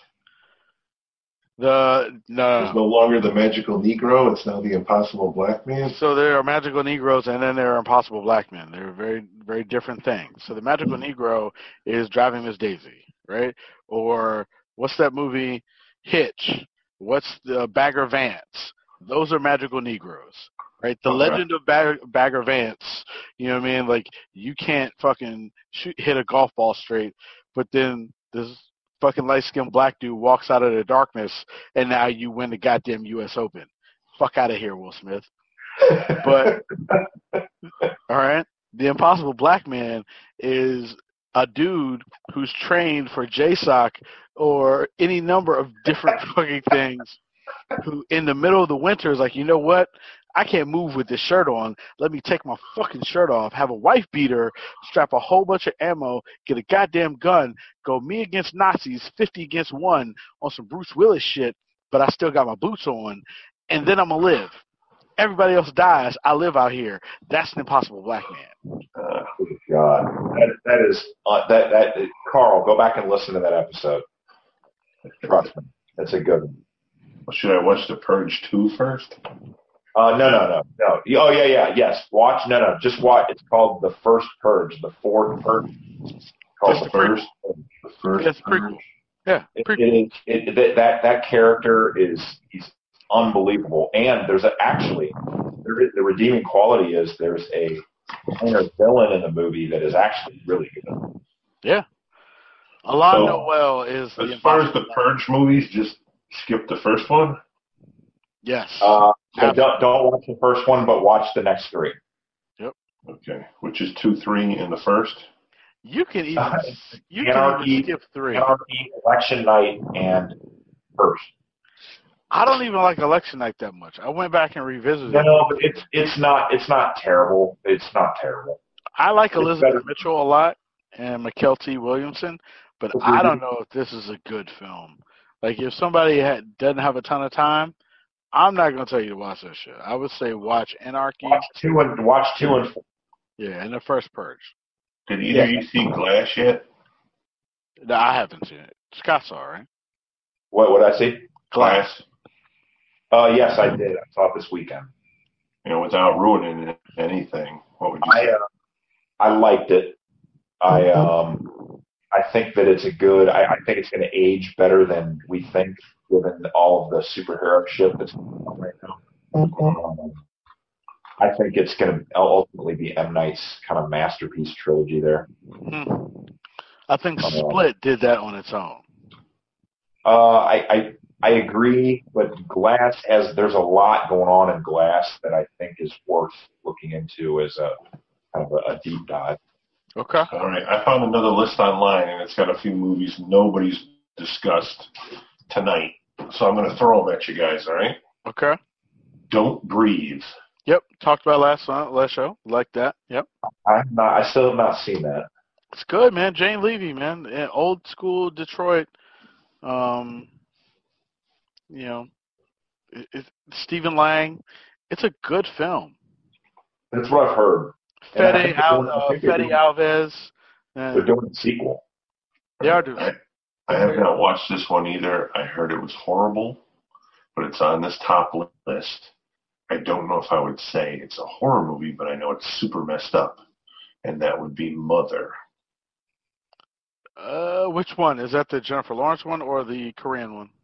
It's no longer the Magical Negro. It's now the Impossible Black Man. So there are magical Negroes, and then there are impossible black men. They're very, very different things. So the magical Negro is Driving Miss Daisy, right? Or what's that movie, Hitch? What's the Bagger Vance? Those are magical Negroes, right? The Legend of Bagger Vance. You know what I mean? Like you can't fucking hit a golf ball straight, but then this fucking light-skinned black dude walks out of the darkness, and now you win the goddamn U.S. Open. Fuck out of here, Will Smith. But all right, the Impossible Black Man is a dude who's trained for JSOC or any number of different fucking things. Who in the middle of the winter is like, you know what? I can't move with this shirt on. Let me take my fucking shirt off, have a wife beater, strap a whole bunch of ammo, get a goddamn gun, go me against Nazis, 50 against 1 on some Bruce Willis shit, but I still got my boots on, and then I'm going to live. Everybody else dies. I live out here. That's an Impossible Black Man. Oh, God, that is that Carl, go back and listen to that episode. Trust me, that's a good one. Well, should I watch The Purge 2 first? No. Oh, yeah. Yes. Watch. No. Just watch. It's called The First Purge. The Fourth Purge. It's called The First. The First Yes, Purge. prequel. Yeah, prequel. That character he's unbelievable. And the redeeming quality is there's a minor villain in the movie that is actually really good. Yeah. Alain Noel is as far as the Purge movies, just skip the first one? Yes. So don't watch the first one, but watch the next three. Yep. Okay. Which is 2, 3, and the first? You can even skip 3. Anarchy, Election Night, and First. I don't even like Election Night that much. I went back and revisited it. No, but it's not terrible. It's not terrible. I like Elizabeth Mitchell a lot and Mykelti Williamson, but I don't know if this is a good film. Like, if somebody doesn't have a ton of time, I'm not going to tell you to watch that shit. I would say watch Anarchy. Watch two and 4. Yeah, and the first Purge. Did either of you see Glass yet? No, I haven't seen it. Scott saw it, right? What would I see? Glass. Yes, I did. I saw it this weekend. Without ruining anything, what would you say? I liked it. I think that it's I think it's going to age better than we think, given all of the superhero shit that's going on right now. I think it's going to ultimately be M. Night's kind of masterpiece trilogy there. I think Split did that on its own. I agree, but there's a lot going on in Glass that I think is worth looking into as a kind of a deep dive. Okay. All right. I found another list online, and it's got a few movies nobody's discussed tonight. So I'm going to throw them at you guys, all right? Okay. Don't Breathe. Yep. Talked about last show. Like that. Yep. I still have not seen that. It's good, man. Jane Levy, man. Old school Detroit. Stephen Lang. It's a good film. That's what I've heard. Fede Alves. They're doing a sequel. They are doing. I have not watched this one either. I heard it was horrible, but it's on this top list. I don't know if I would say it's a horror movie, but I know it's super messed up, and that would be Mother. Which one? Is that the Jennifer Lawrence one or the Korean one?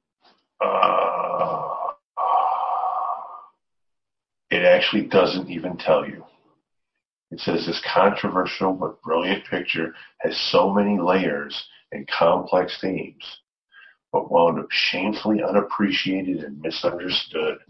It actually doesn't even tell you. It says this controversial but brilliant picture has so many layers and complex themes, but wound up shamefully unappreciated and misunderstood.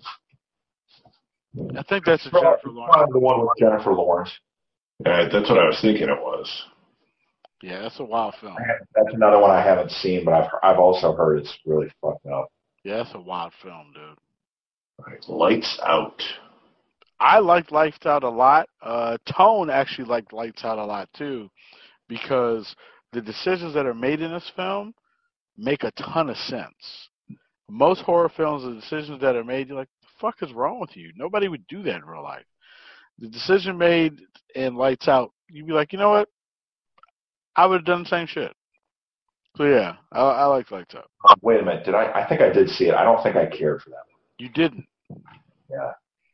I think that's a Jennifer Lawrence. The one with Jennifer Lawrence. That's what I was thinking it was. Yeah, that's a wild film. That's another one I haven't seen, but I've also heard it's really fucked up. Yeah, that's a wild film, dude. All right, Lights Out. I liked Lights Out a lot. Tone actually liked Lights Out a lot too, because the decisions that are made in this film make a ton of sense. Most horror films, the decisions that are made, you're like, the fuck is wrong with you? Nobody would do that in real life. The decision made in Lights Out, you'd be like, you know what? I would have done the same shit. So yeah, I like Lights Out. Wait a minute, I think I did see it. I don't think I cared for that one. You didn't? Yeah.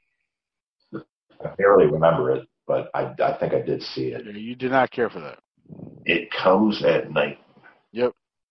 I barely remember it, but I think I did see it. Yeah, you did not care for that. It Comes at Night. Yep.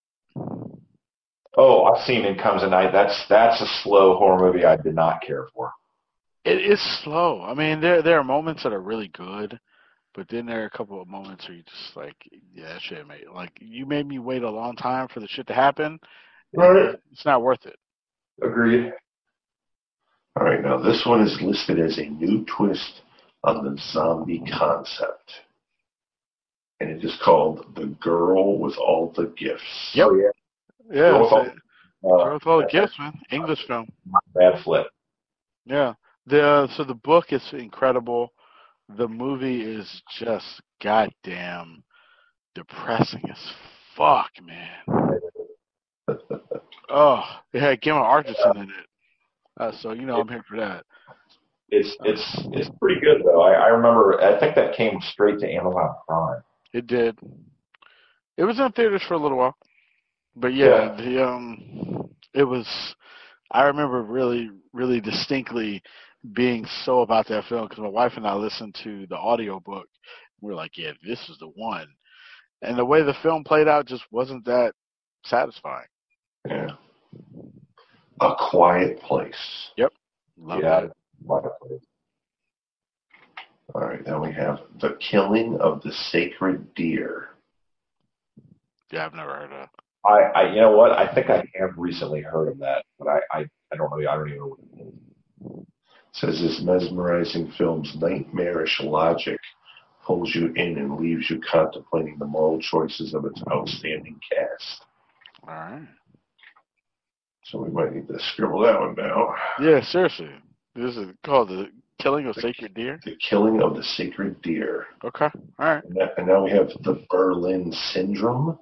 Oh, I've seen It Comes at Night. That's a slow horror movie I did not care for. It is slow. I mean, there are moments that are really good, but then there are a couple of moments where you just like, yeah, that shit made you made me wait a long time for the shit to happen. Right. It's not worth it. Agreed. All right, now this one is listed as a new twist on the zombie concept. And it is called The Girl with All the Gifts. Yep. Oh, yeah. Yeah. Girl with all the gifts, man. English film. Bad flip. Yeah. So the book is incredible. The movie is just goddamn depressing as fuck, man. Oh, it had Gemma Arterton in it. So I'm here for that. It's pretty good though. I remember. I think that came straight to Amazon Prime. It did. It was in theaters for a little while, but yeah. It was. I remember really, really distinctly being so about that film because my wife and I listened to the audiobook. We were like, yeah, this is the one. And the way the film played out just wasn't that satisfying. Yeah. A Quiet Place. Yep. Love that. Quiet Place. All right, then we have The Killing of the Sacred Deer. Yeah, I've never heard of I you know what? I think I have recently heard of that, but I don't know. I don't even know what it is. It says this mesmerizing film's nightmarish logic pulls you in and leaves you contemplating the moral choices of its outstanding cast. All right. So we might need to scribble that one down. Yeah, seriously. This is called The Killing of Sacred Deer? The Killing of the Sacred Deer. Okay. All right. And now we have The Berlin Syndrome.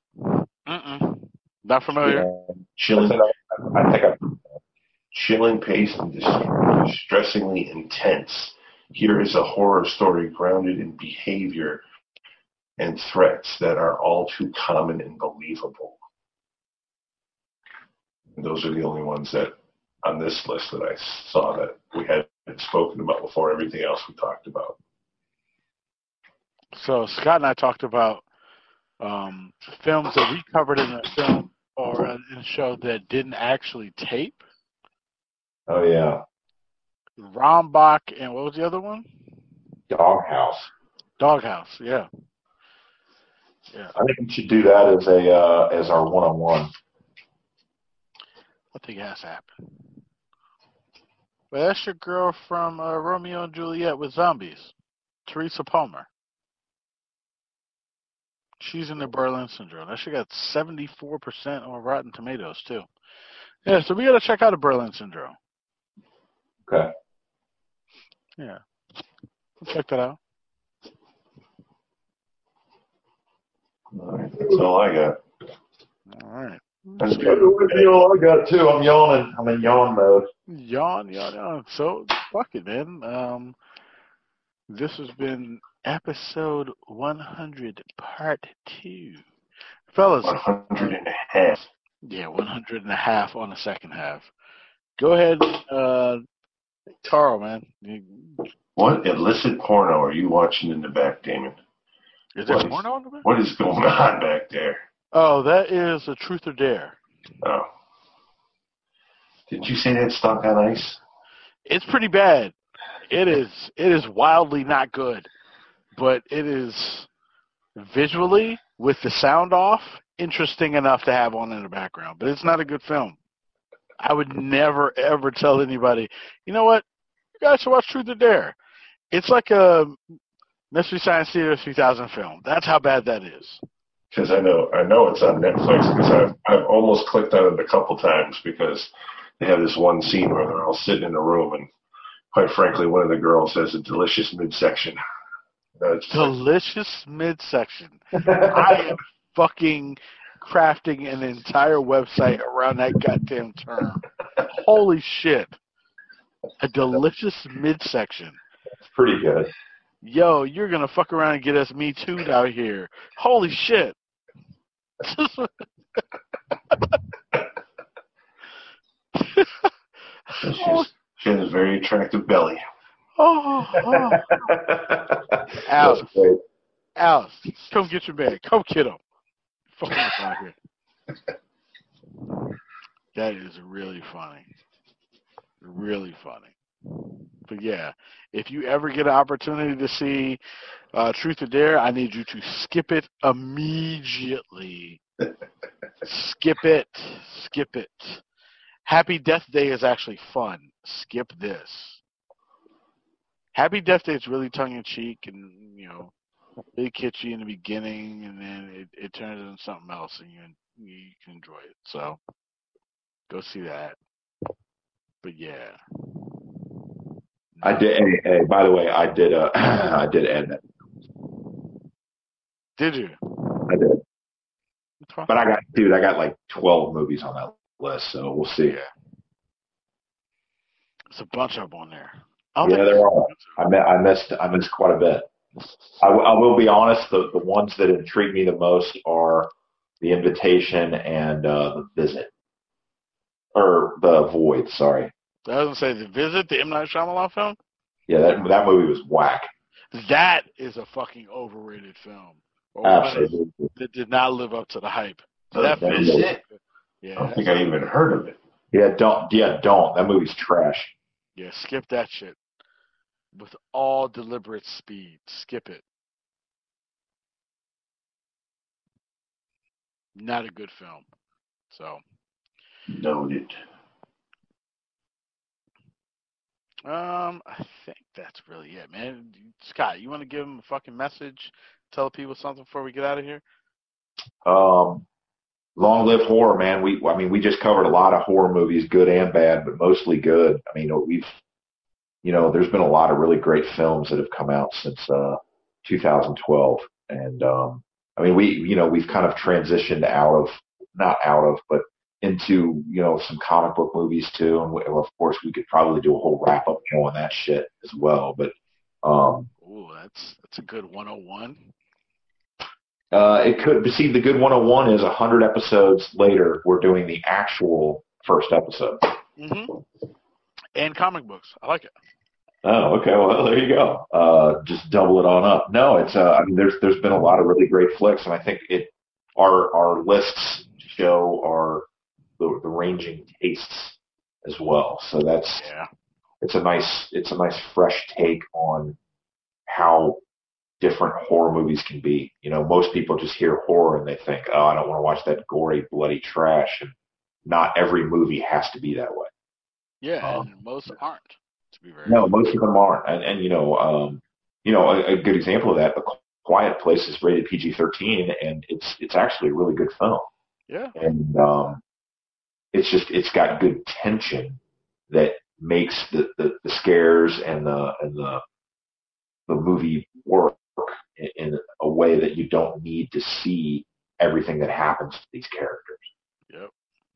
Not familiar. Chilling. I think I've Chilling pace and distressingly intense. Here is a horror story grounded in behavior and threats that are all too common and believable. And those are the only ones that on this list that I saw that we had spoken about before everything else we talked about. So Scott and I talked about films that we covered in a film or in a show that didn't actually tape. Oh, yeah. Rambach and what was the other one? Doghouse. Doghouse, yeah. Yeah. I think we should do that as our one-on-one. I think it has to happen. Well, that's your girl from Romeo and Juliet with zombies, Teresa Palmer. She's in the Berlin Syndrome. That shit got 74% on Rotten Tomatoes, too. Yeah, so we got to check out the Berlin Syndrome. Okay. Yeah. We'll check that out. All right, that's all I got. All right. That's all I got, too. I'm yawning. I'm in yawn mode. Yawn. So, fuck it, man. This has been episode 100, part 2. Fellas. 100 and a half. Yeah, 100 and a half on the second half. Go ahead, Carl, man. What illicit porno are you watching in the back, Damon? Is there porno in the back? What is going on back there? Oh, that is a Truth or Dare. Oh. Didn't you say that stunk on ice? It's pretty bad. It is wildly not good, but it is visually, with the sound off, interesting enough to have on in the background. But it's not a good film. I would never, ever tell anybody, you know what, you guys should watch Truth or Dare. It's like a Mystery Science Theater 3000 film. That's how bad that is. Because I know it's on Netflix because I've almost clicked on it a couple times because they have this one scene where they're all sitting in a room and quite frankly one of the girls has a delicious midsection. Delicious midsection. I am fucking crafting an entire website around that goddamn term. Holy shit. A delicious midsection. It's pretty good. Yo, you're going to fuck around and get us Me Too'd out here. Holy shit. She has a very attractive belly. Alice, come get your bag. Come get him. Fucking out here. That is really funny. Really funny. But yeah, if you ever get an opportunity to see Truth or Dare, I need you to skip it immediately. Skip it. Happy Death Day is actually fun. Skip this. Happy Death Day is really tongue-in-cheek and, really kitschy in the beginning, and then it turns into something else, and you can enjoy it. So, go see that. But yeah. I did. Hey, by the way, I did add that. Did you? I did. But I got like 12 movies on that list, so we'll see. Yeah. There's a bunch of them on there. Yeah, there are. I missed quite a bit. I will be honest. The ones that intrigue me the most are The Invitation and The Visit, or The Void. Sorry. I was gonna say The Visit, the M. Night Shyamalan film. Yeah, that movie was whack. That is a fucking overrated film. Absolutely. That did not live up to the hype. That Visit. Yeah, I don't think I even heard of it. Yeah, don't. That movie's trash. Yeah, skip that shit. With all deliberate speed. Skip it. Not a good film. So. Noted. I think that's really it, man. Scott, you want to give him a fucking message? Tell people something before we get out of here? Long live horror, man. We just covered a lot of horror movies, good and bad, but mostly good. I mean, there's been a lot of really great films that have come out since 2012, and we've kind of transitioned not out of, but into some comic book movies too, and of course we could probably do a whole wrap up show on that shit as well. But ooh, that's a good 101. It could see the good 101 is 100 episodes later. We're doing the actual first episode. And comic books. I like it. Oh, okay. Well, there you go. Just double it on up. No, it's. I mean, there's been a lot of really great flicks, and I think our lists show the ranging tastes as well. So it's a nice fresh take on how different horror movies can be. You know, most people just hear horror and they think, oh, I don't want to watch that gory, bloody trash. And not every movie has to be that way. Yeah, and most aren't. To be very No, honest. most of them aren't. And a good example of that, The Quiet Place is rated PG-13, and it's actually a really good film. Yeah. And it's got good tension that makes the scares and the movie work in a way that you don't need to see everything that happens to these characters. Yep.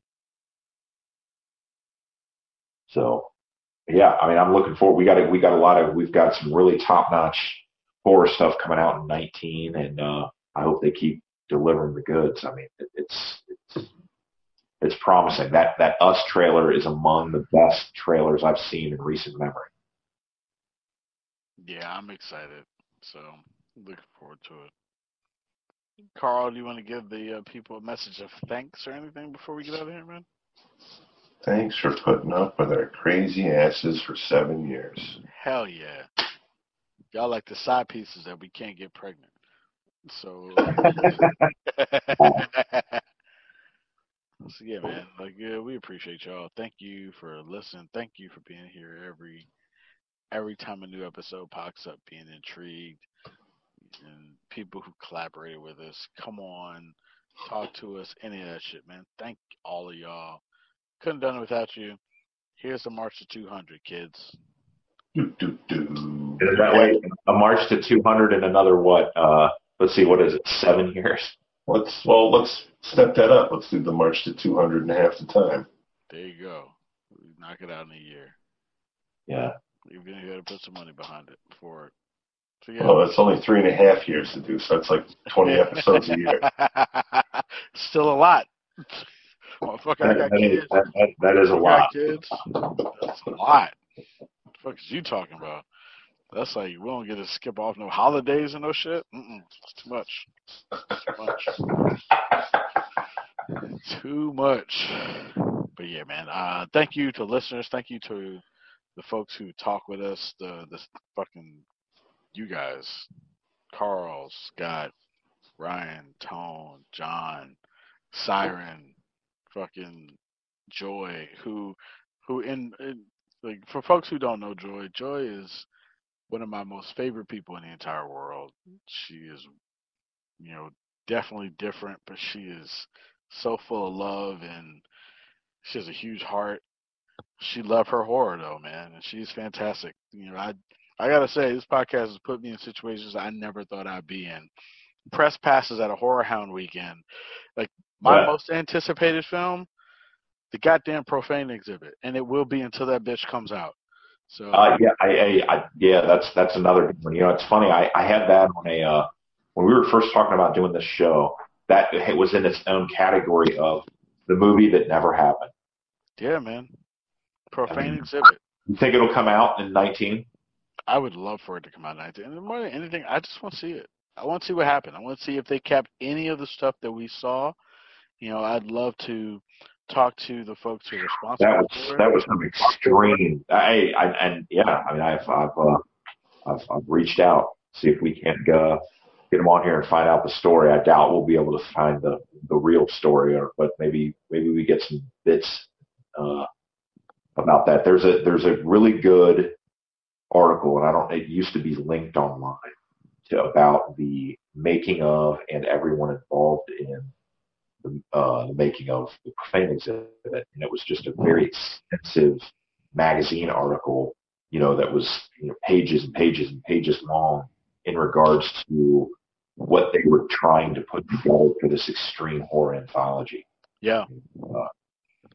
So, yeah, I mean, I'm looking forward. We've got some really top-notch horror stuff coming out in 19, and I hope they keep delivering the goods. I mean, it's promising. That Us trailer is among the best trailers I've seen in recent memory. Yeah, I'm excited. So, looking forward to it. Carl, do you want to give the people a message of thanks or anything before we get out of here, man? Thanks for putting up with our crazy asses for 7 years. Hell yeah. Y'all like the side pieces that we can't get pregnant. So, so yeah, man. We appreciate y'all. Thank you for listening. Thank you for being here every time a new episode pops up, being intrigued, and people who collaborated with us. Come on, talk to us, any of that shit, man. Thank all of y'all. Couldn't have done it without you. Here's the March to 200, kids. Do. Is that way? A march to 200 in another what? Let's see, what is it? 7 years? Let's step that up. Let's do the march to 200 in half the time. There you go. Knock it out in a year. Yeah. You're gonna have to put some money behind it for it. So, yeah. Well, that's only 3.5 years to do, so that's like 20 episodes a year. Still a lot. Motherfucker, I got kids. That is a lot. Kids. That's a lot. What the fuck is you talking about? That's like, we don't get to skip off no holidays and no shit. It's too much. Too much. But yeah, man. Thank you to listeners. Thank you to the folks who talk with us. The fucking you guys, Carl, Scott, Ryan, Tone, John, Siren, fucking Joy, who in like, for folks who don't know Joy is one of my most favorite people in the entire world. She is, definitely different, but she is so full of love, and she has a huge heart. She loved her horror though, man, and she's fantastic. I gotta say, this podcast has put me in situations I never thought I'd be in. Press passes at a Horror Hound weekend. Like, my most anticipated film, the goddamn Profane exhibit, and it will be until that bitch comes out. So that's another one. It's funny. I had that on when we were first talking about doing this show. That it was in its own category of the movie that never happened. Yeah, man. Profane exhibit. You think it'll come out in 19? I would love for it to come out in 19. And more than anything, I just want to see it. I want to see what happened. I want to see if they kept any of the stuff that we saw. I'd love to talk to the folks who are responsible for it. That was some extreme. I've reached out, see if we can't get them on here and find out the story. I doubt we'll be able to find the real story, but maybe we get some bits about that. There's a really good article, and it used to be linked online about the making of and everyone involved in the making of the Profane exhibit, and it was just a very extensive magazine article, that was pages and pages and pages long in regards to what they were trying to put together for this extreme horror anthology. Yeah,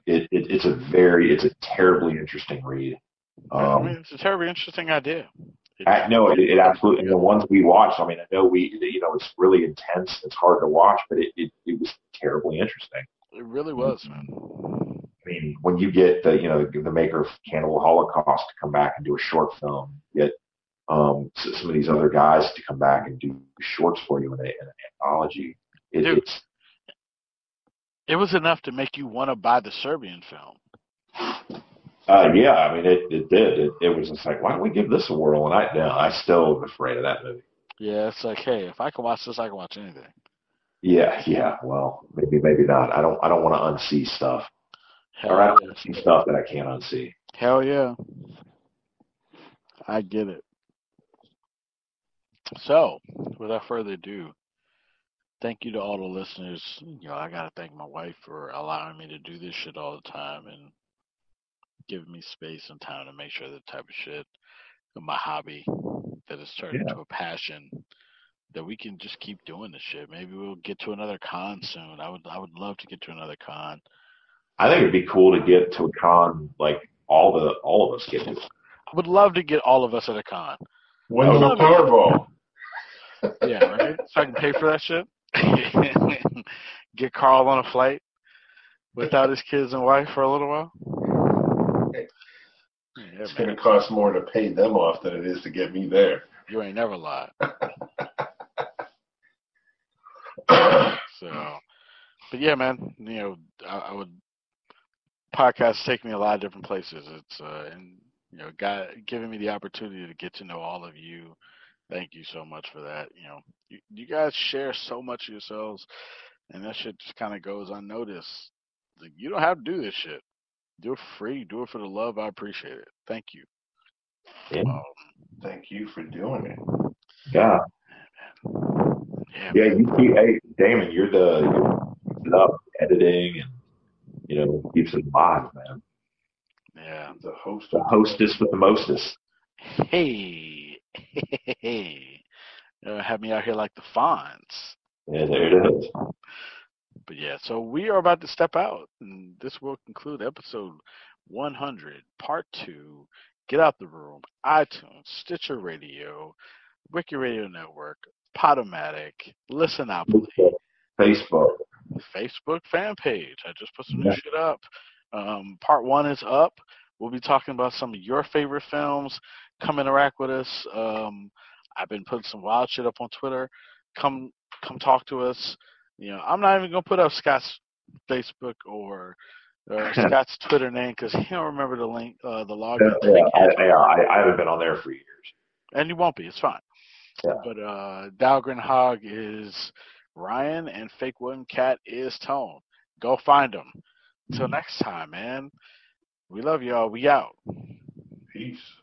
it's a terribly interesting read. It's a terribly interesting idea. No, it Put the movie absolutely. And the together. ones we watched, I mean, I know it's really intense. It's hard to watch, but it was terribly interesting. It really was, man. I mean, when you get the maker of Cannibal Holocaust to come back and do a short film, get some of these other guys to come back and do shorts for you in an anthology. Dude, It's it was enough to make you want to buy the Serbian film. yeah, I mean, it did. It was just like, why don't we give this a whirl? And I still am afraid of that movie. Yeah, it's like, hey, if I can watch this, I can watch anything. Yeah. Well, maybe not. I don't want to unsee stuff, or I Hell don't yeah. want to see stuff that I can't unsee. Hell yeah. I get it. So, without further ado, thank you to all the listeners. I gotta thank my wife for allowing me to do this shit all the time and giving me space and time to make sure the type of shit of my hobby that has turned Yeah, into a passion that we can just keep doing this shit. Maybe we'll get to another con soon. I would love to get to another con. I think it'd be cool to get to a con like all of us get to. I would love to get all of us at a con. Win Oh, the Love it. Powerball. Yeah, right. So I can pay for that shit. Get Carl on a flight without his kids and wife for a little while. Yeah, It's man. going to cost more to pay them off than it is to get me there. You ain't never lied. So, but yeah, man. I would podcasts take me a lot of different places. It's and God giving me the opportunity to get to know all of you. Thank you so much for that. You guys share so much of yourselves, and that shit just kind of goes unnoticed. Like, you don't have to do this shit. Do it for free. Do it for the love. I appreciate it. Thank you. yeah, Thank you for doing it. yeah, Yeah, yeah. man. Hey, Damon, you're up editing and keeps it alive, man. Yeah. The host The with the hostess most. with the mostest. Hey. Hey. Have me out here like the Fonz. Yeah, there it is. But yeah, so we are about to step out, and this will conclude episode 100, part 2. Get Out the Room, iTunes, Stitcher Radio, Wiki Radio Network, Podomatic, Listenopoly, Facebook. Facebook fan page. I just put some new Yeah. shit up. Part 1 is up. We'll be talking about some of your favorite films. Come interact with us. I've been putting some wild shit up on Twitter. Come talk to us. I'm not even gonna put up Scott's Facebook or Scott's Twitter name because he don't remember the link, the login to link his. I haven't been on there for years. And you won't be. It's fine. Yeah. But Dalgren Hog is Ryan and Fake Wooden Cat is Tone. Go find them. Until next time, man. We love y'all. We out. Peace.